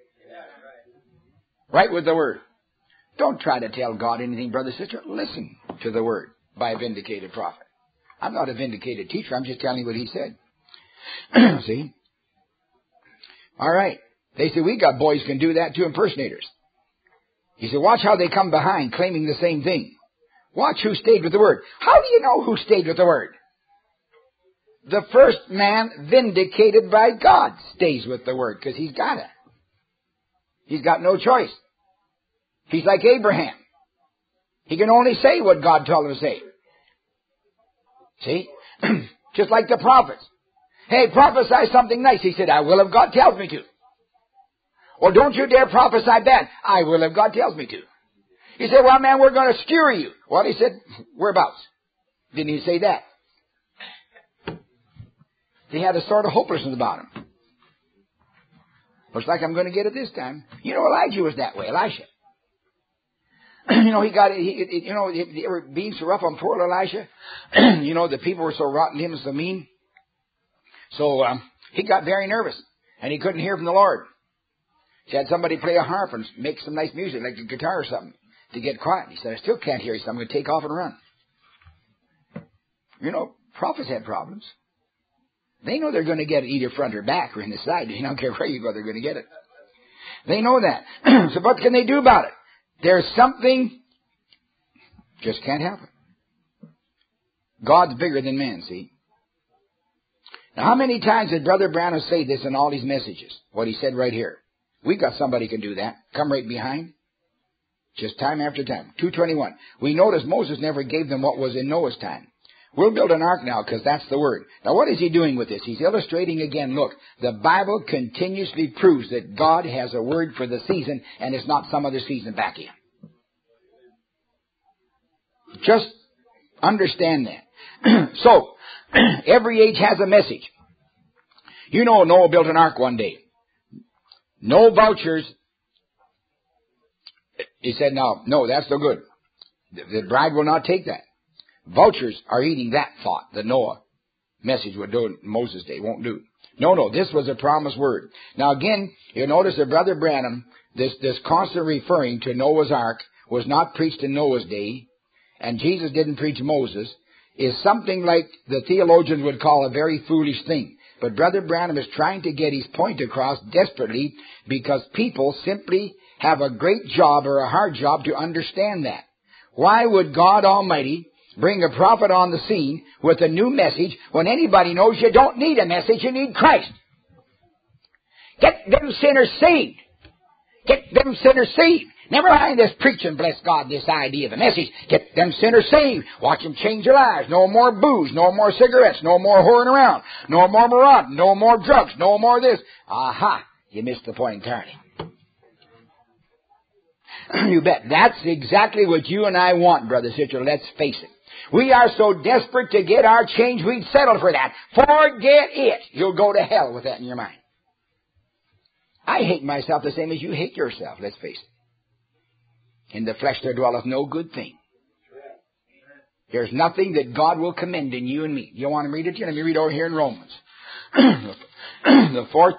Right with the Word. Don't try to tell God anything, brother, sister. Listen to the Word by a vindicated prophet. I'm not a vindicated teacher. I'm just telling you what he said. See? All right. They said, we got boys can do that too, impersonators. He said, watch how they come behind claiming the same thing. Watch who stayed with the Word. How do you know who stayed with the Word? the first man vindicated by God stays with the Word, because he's got it. He's got no choice. He's like Abraham. He can only say what God told him to say. See? Just like the prophets. Hey, prophesy something nice. He said, I will if God tells me to. Or don't you dare prophesy bad. I will if God tells me to. He said, well, man, we're going to skewer you. Well, he said, whereabouts? Didn't he say that? He had a sort of hopelessness about him. Looks like I'm going to get it this time. You know, Elijah was that way, Elisha. You know, they were being so rough on poor Elisha. You know, the people were so rotten to him and so mean. So he got very nervous, and he couldn't hear from the Lord. He had somebody play a harp and make some nice music, like a guitar or something, to get quiet. He said, I still can't hear you, so I'm going to take off and run. You know, prophets had problems. They know they're going to get it either front or back or in the side. They don't care where you go, they're going to get it. They know that. So what can they do about it? There's something, just can't happen. God's bigger than man, see? Now, how many times did Brother Branham say this in all these messages? What he said right here. We got somebody who can do that. Come right behind. Just time after time. 2:21. We notice Moses never gave them what was in Noah's time. We'll build an ark now because that's the word. Now what is he doing with this? He's illustrating again, look, the Bible continuously proves that God has a word for the season and it's not some other season back in. Just understand that. So, every age has a message. You know Noah built an ark one day. No vouchers. He said, no, that's no good. The bride will not take that. Vouchers are eating that thought. The Noah message would do in Moses' day. Won't do. No, this was a promised word. Now again, you notice that Brother Branham, this constant referring to Noah's ark was not preached in Noah's day, and Jesus didn't preach Moses, is something like the theologians would call a very foolish thing. But Brother Branham is trying to get his point across desperately because people simply have a great job or a hard job to understand that. Why would God Almighty bring a prophet on the scene with a new message when anybody knows you don't need a message, you need Christ? Get them sinners saved. Get them sinners saved. Never mind this preaching, bless God, this idea of a message. Get them sinners saved. Watch them change their lives. No more booze, no more cigarettes, no more whoring around, no more marauding, no more drugs, no more this. Aha, you missed the point entirely. You bet. That's exactly what you and I want, brother, sister. Let's face it. We are so desperate to get our change, we'd settle for that. Forget it. You'll go to hell with that in your mind. I hate myself the same as you hate yourself, let's face it. In the flesh there dwelleth no good thing. There's nothing that God will commend in you and me. You want to read it? Let me read over here in Romans. the fourth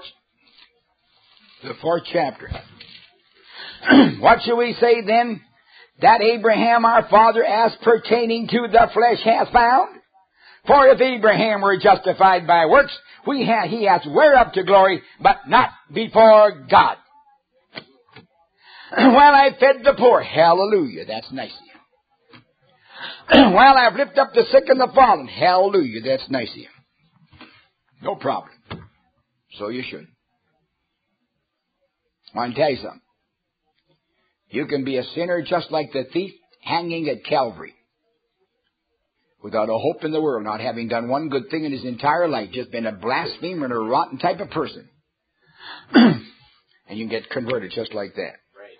chapter. What shall we say then? That Abraham our father as pertaining to the flesh hath found? For if Abraham were justified by works, he hath whereof to glory, but not before God. While I fed the poor, hallelujah, that's nice of you. While I've lifted up the sick and the fallen, hallelujah, that's nice of you. No problem. So you should. I want to tell you something. You can be a sinner just like the thief hanging at Calvary, without a hope in the world, not having done one good thing in his entire life, just been a blasphemer and a rotten type of person. And you can get converted just like that.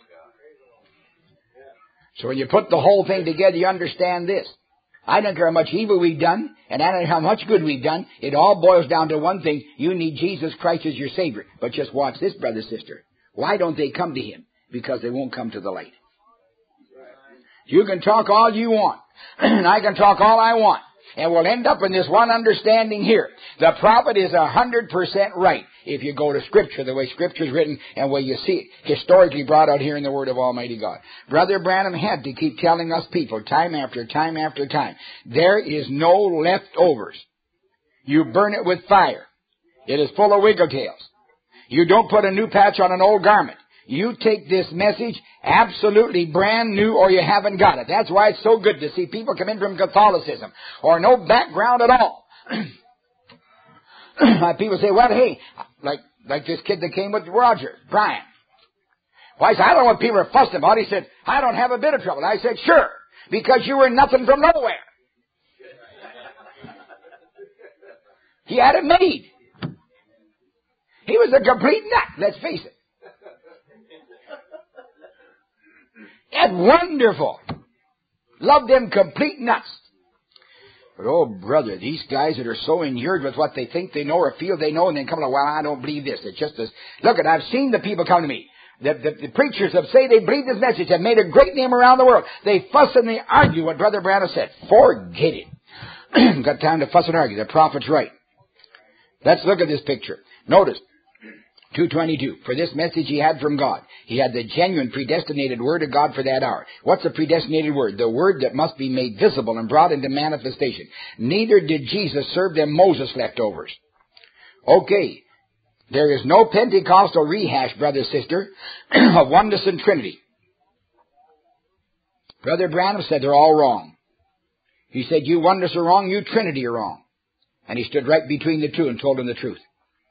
So when you put the whole thing together, you understand this. I don't care how much evil we've done, and I don't know how much good we've done. It all boils down to one thing. You need Jesus Christ as your Savior. But just watch this, brother, sister. Why don't they come to Him? Because they won't come to the light. You can talk all you want, and I can talk all I want, and we'll end up in this one understanding here. The prophet is 100% right if you go to Scripture, the way Scripture is written, and where you see it historically brought out here in the Word of Almighty God. Brother Branham had to keep telling us people time after time after time, there is no leftovers. You burn it with fire. It is full of wiggle tails. You don't put a new patch on an old garment. You take this message absolutely brand new or you haven't got it. That's why it's so good to see people come in from Catholicism or no background at all. People say, well, hey, like this kid that came with Roger, Brian. Well, I said, I don't know what people are fussing about. He said, I don't have a bit of trouble. I said, sure, because you were nothing from nowhere. He had it made. He was a complete nut, let's face it. That's wonderful. Loved them complete nuts. But oh, brother, these guys that are so inured with what they think they know or feel they know, and then come along, well, I don't believe this. It's just this. Look, I've seen the people come to me. The preachers that say they believe this message have made a great name around the world. They fuss and they argue what Brother Branham said. Forget it. Got time to fuss and argue. The prophet's right. Let's look at this picture. Notice, 2:22. For this message he had from God. He had the genuine predestinated word of God for that hour. What's a predestinated word? The word that must be made visible and brought into manifestation. Neither did Jesus serve them Moses leftovers. Okay. There is no Pentecostal rehash, brother, sister, of oneness and Trinity. Brother Branham said they're all wrong. He said, you oneness are wrong, you Trinity are wrong. And he stood right between the two and told them the truth.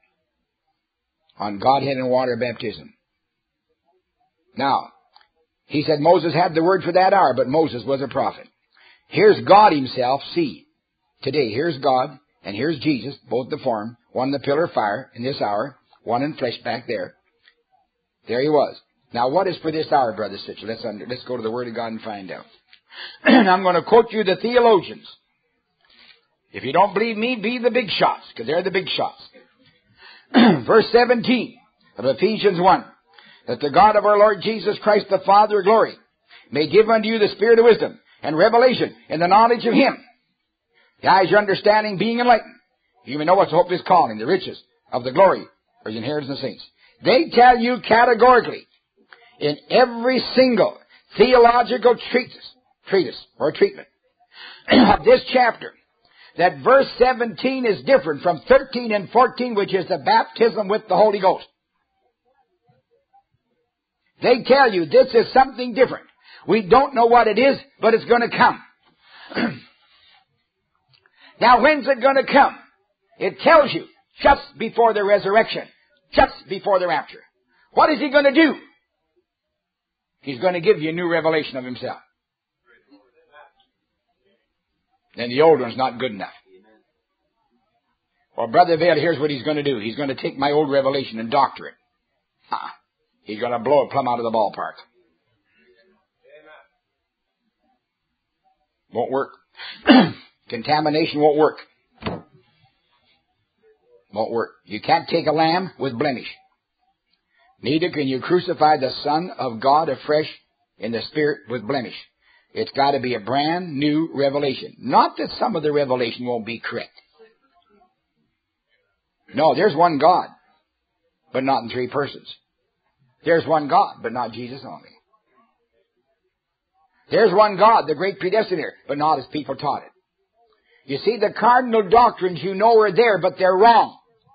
On Godhead and water baptism. Now, he said Moses had the word for that hour, but Moses was a prophet. Here's God himself, see. Today, here's God, and here's Jesus, both the form, one in the pillar of fire in this hour, one in flesh back there. There he was. Now, what is for this hour, brother, sister? Let's go to the Word of God and find out. And I'm going to quote you the theologians. If you don't believe me, be the big shots, because they're the big shots. Verse 17 of Ephesians 1. That the God of our Lord Jesus Christ, the Father of glory, may give unto you the spirit of wisdom and revelation in the knowledge of Him. The eyes of your understanding being enlightened. You may know what's the hope of His calling, the riches of the glory or His inheritance of the saints. They tell you categorically in every single theological treatise or treatment of this chapter that verse 17 is different from 13 and 14, which is the baptism with the Holy Ghost. They tell you this is something different. We don't know what it is, but it's going to come. Now, when's it going to come? It tells you just before the resurrection, just before the rapture. What is He going to do? He's going to give you a new revelation of Himself. Then the old one's not good enough. Well, Brother Vail, here's what He's going to do. He's going to take my old revelation and doctor it. He's going to blow it plumb out of the ballpark. Won't work. Contamination won't work. Won't work. You can't take a lamb with blemish. Neither can you crucify the Son of God afresh in the Spirit with blemish. It's got to be a brand new revelation. Not that some of the revelation won't be correct. No, there's one God, but not in three persons. There's one God, but not Jesus only. There's one God, the great predestinator, but not as people taught it. You see, the cardinal doctrines you know are there, but they're wrong.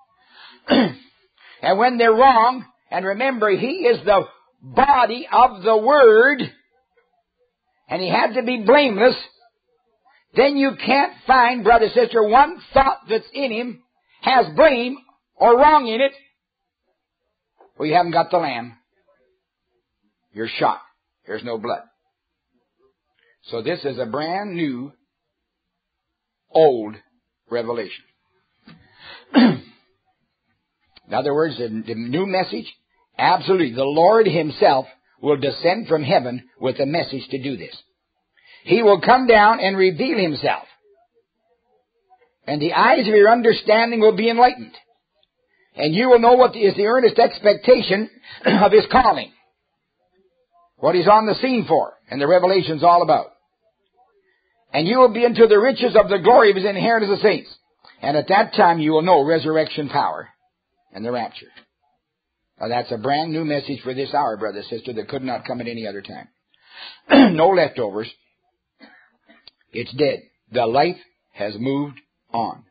And when they're wrong, and remember, He is the body of the Word, and He had to be blameless, then you can't find, brother, sister, one thought that's in Him has blame or wrong in it. Well, you haven't got the lamb. You're shot. There's no blood. So this is a brand new, old revelation. In other words, the new message, absolutely, the Lord Himself will descend from heaven with a message to do this. He will come down and reveal Himself. And the eyes of your understanding will be enlightened. And you will know what is the earnest expectation of His calling. What He's on the scene for. And the revelation's all about. And you will be into the riches of the glory of His inheritance of saints. And at that time you will know resurrection power and the rapture. Now that's a brand new message for this hour, brother, sister, that could not come at any other time. No leftovers. It's dead. The life has moved on.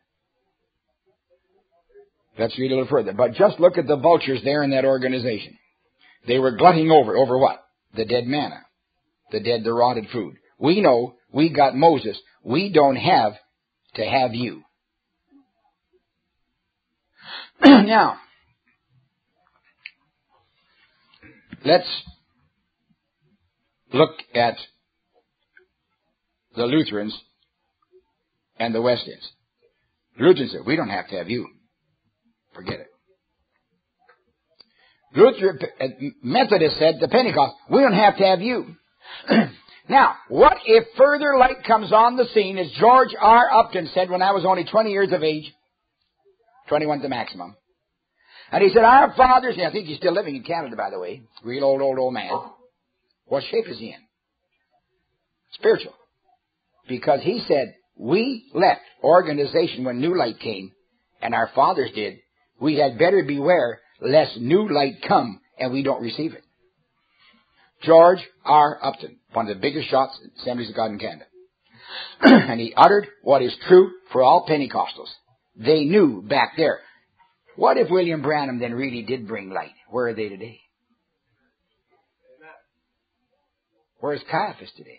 Let's read a little further. But just look at the vultures there in that organization. They were glutting over what? The dead manna. The rotted food. We know we got Moses. We don't have to have you. Now, let's look at the Lutherans and the Wesleys. Lutherans said, we don't have to have you. Forget it. Methodist said to Pentecost, we don't have to have you. Now, what if further light comes on the scene, as George R. Upton said when I was only 20 years of age, 21 the maximum. And he said, our fathers, I think he's still living in Canada, by the way, real old man. What shape is he in? Spiritual. Because he said, we left organization when new light came, and our fathers did. We had better beware lest new light come and we don't receive it. George R. Upton, one of the biggest shots in Assemblies of God in Canada. And he uttered what is true for all Pentecostals. They knew back there. What if William Branham then really did bring light? Where are they today? Where's Caiaphas today?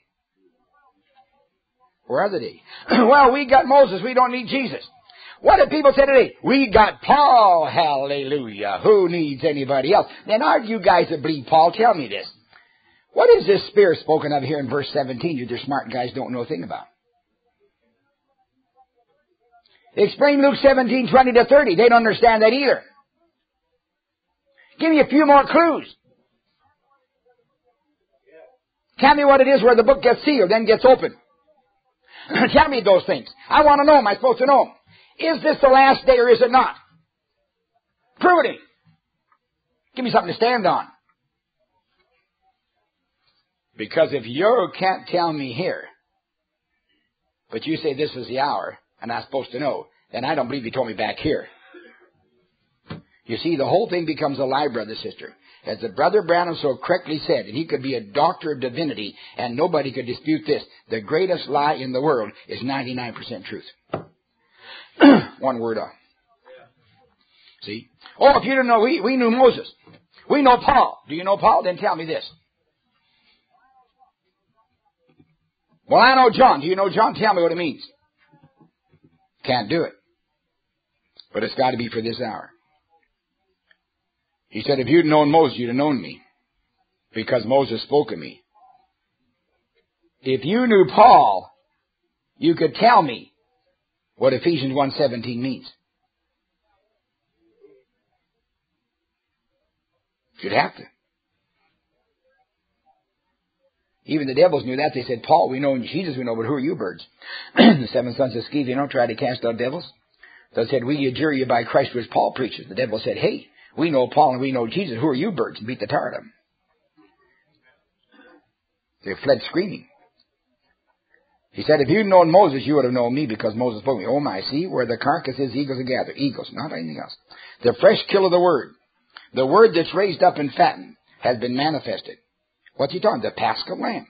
Where are they? Well, we got Moses. We don't need Jesus. What do people say today? We got Paul. Hallelujah. Who needs anybody else? Then aren't you guys that believe Paul? Tell me this. What is this spirit spoken of here in verse 17 you smart guys don't know a thing about? Explain Luke 17:20 to 30. They don't understand that either. Give me a few more clues. Tell me what it is where the book gets sealed, then gets opened. Tell me those things. I want to know them. I'm supposed to know them. Is this the last day or is it not? Prove it. Give me something to stand on. Because if you can't tell me here, but you say this is the hour, and I'm supposed to know, then I don't believe you told me back here. You see, the whole thing becomes a lie, brother, sister. As the Brother Branham so correctly said, and he could be a doctor of divinity, and nobody could dispute this, the greatest lie in the world is 99% truth. One word off. See? Oh, if you didn't know, we knew Moses. We know Paul. Do you know Paul? Then tell me this. Well, I know John. Do you know John? Tell me what it means. Can't do it. But it's got to be for this hour. He said, if you'd known Moses, you'd have known me. Because Moses spoke of me. If you knew Paul, you could tell me what Ephesians 1:17 means. You'd have to. Even the devils knew that. They said, Paul, we know, Jesus we know, but who are you birds? The 7 sons of Sceva, they don't try to cast out devils. They said, we adjure you by Christ, which Paul preaches. The devil said, hey, we know Paul and we know Jesus. Who are you birds? And beat the tar out of them. They fled screaming. He said, if you'd known Moses, you would have known me because Moses spoke me. Oh my, see, where the carcass is, eagles are gathered. Eagles, not anything else. The fresh kill of the word. The word that's raised up and fattened has been manifested. What's he talking? The Paschal Lamb.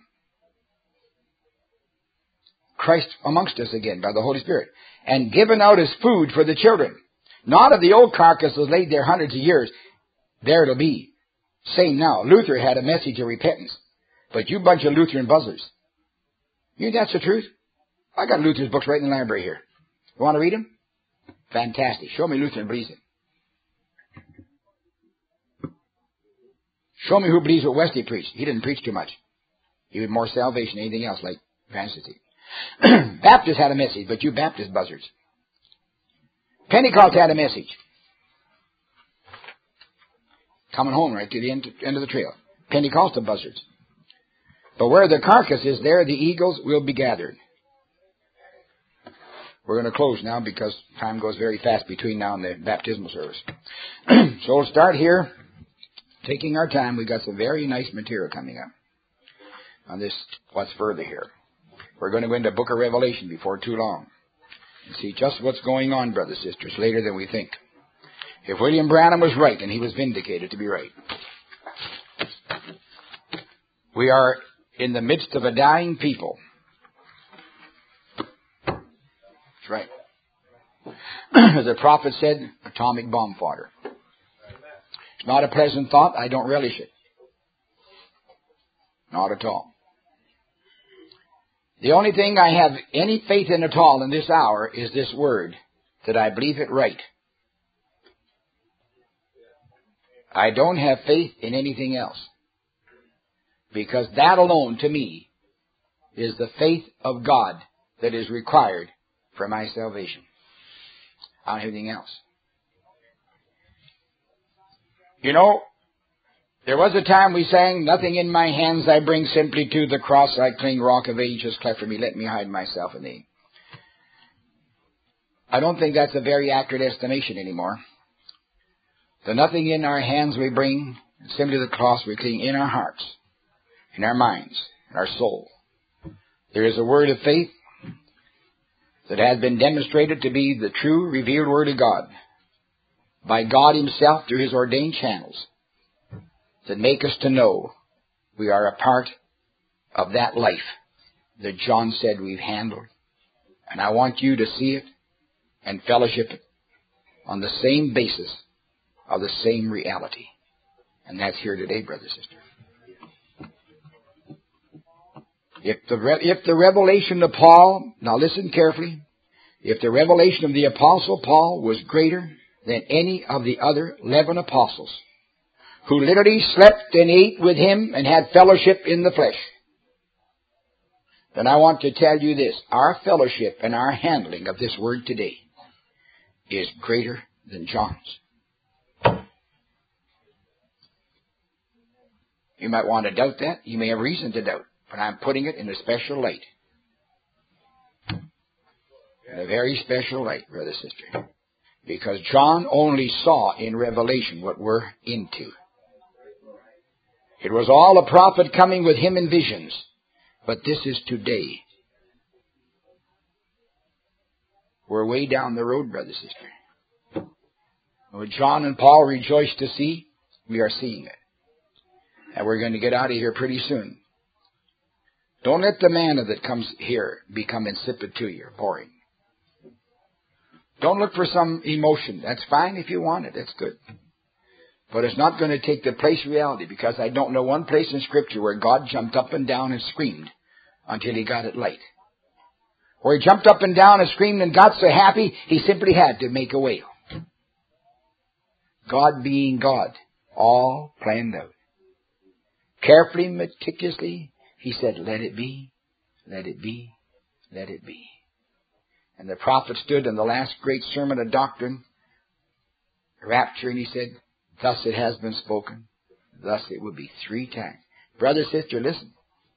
Christ amongst us again by the Holy Spirit. And given out as food for the children. Not of the old carcasses laid there hundreds of years. There it'll be. Same now. Luther had a message of repentance. But you bunch of Lutheran buzzers. You think that's the truth? I got Luther's books right in the library here. You want to read them? Fantastic. Show me Luther believes it. Show me who believes what Wesley preached. He didn't preach too much. He had more salvation than anything else, like fantasy. Baptists had a message, but you Baptist buzzards. Pentecost had a message. Coming home right to the end of the trail. Pentecostal buzzards. But where the carcass is, there the eagles will be gathered. We're going to close now because time goes very fast between now and the baptismal service. So we'll start here. Taking our time, we've got some very nice material coming up on this, what's further here. We're going to go into the book of Revelation before too long and see just what's going on, brothers and sisters, later than we think. If William Branham was right, and he was vindicated to be right, we are in the midst of a dying people. That's right. As the prophet said, atomic bomb fodder. It's not a pleasant thought. I don't relish it. Not at all. The only thing I have any faith in at all in this hour is this word, that I believe it right. I don't have faith in anything else. Because that alone, to me, is the faith of God that is required for my salvation. I don't have anything else. You know, there was a time we sang, nothing in my hands I bring, simply to the cross I cling, rock of ages, cleft for me, let me hide myself in thee. I don't think that's a very accurate estimation anymore. The nothing in our hands we bring, simply to the cross we cling, in our hearts, in our minds, in our soul. There is a word of faith that has been demonstrated to be the true revealed word of God by God himself through his ordained channels that make us to know we are a part of that life that John said we've handled. And I want you to see it and fellowship it on the same basis of the same reality. And that's here today, brother, sister. If the revelation of Paul, now listen carefully, if the revelation of the Apostle Paul was greater than any of the other 11 apostles, who literally slept and ate with him and had fellowship in the flesh, then I want to tell you this, our fellowship and our handling of this word today is greater than John's. You might want to doubt that. You may have reason to doubt. But I'm putting it in a special light. In a very special light, brother, sister. Because John only saw in Revelation what we're into. It was all a prophet coming with him in visions. But this is today. We're way down the road, brother, sister. What John and Paul rejoiced to see, we are seeing it. And we're going to get out of here pretty soon. Don't let the manna that comes here become insipid to you, boring. Don't look for some emotion. That's fine if you want it. That's good. But it's not going to take the place of reality, because I don't know one place in Scripture where God jumped up and down and screamed until he got it light. Where he jumped up and down and screamed and got so happy, he simply had to make a wail. God being God, all planned out. Carefully, meticulously, he said, let it be, let it be, let it be. And the prophet stood in the last great sermon of doctrine, rapture, and he said, thus it has been spoken, thus it will be 3 times. Brother, sister, listen.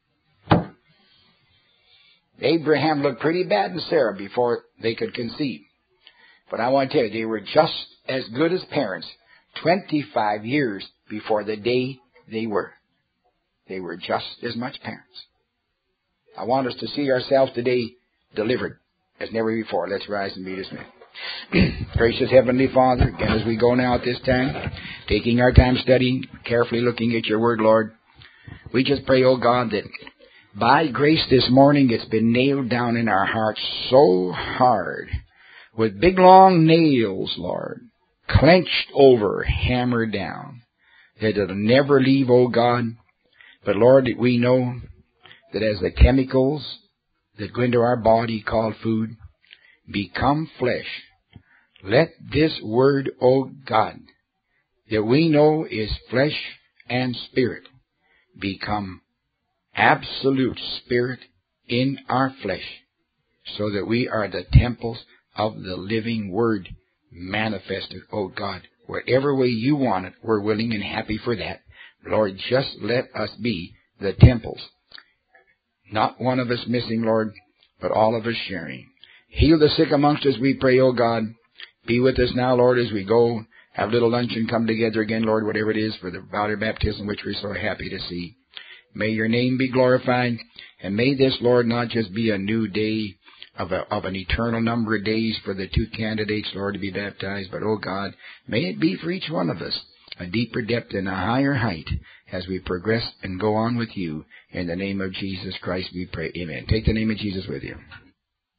Abraham looked pretty bad in Sarah before they could conceive. But I want to tell you, they were just as good as parents 25 years before the day they were. They were just as much parents. I want us to see ourselves today delivered as never before. Let's rise and be dismissed. Gracious Heavenly Father, again as we go now at this time, taking our time studying, carefully looking at your word, Lord, we just pray, oh God, that by grace this morning it's been nailed down in our hearts so hard, with big long nails, Lord, clenched over, hammered down, that it'll never leave, oh God. But Lord, we know that as the chemicals that go into our body called food become flesh, let this word, O God, that we know is flesh and spirit, become absolute spirit in our flesh, so that we are the temples of the living word manifested, O God. Whatever way you want it, we're willing and happy for that. Lord, just let us be the temples. Not one of us missing, Lord, but all of us sharing. Heal the sick amongst us, we pray, O God. Be with us now, Lord, as we go. Have little luncheon, come together again, Lord, whatever it is, for the water baptism, which we're so happy to see. May your name be glorified, and may this, Lord, not just be a new day of an eternal number of days for the 2 candidates, Lord, to be baptized, but, oh God, may it be for each one of us a deeper depth and a higher height as we progress and go on with you. In the name of Jesus Christ we pray. Amen. Take the name of Jesus with you.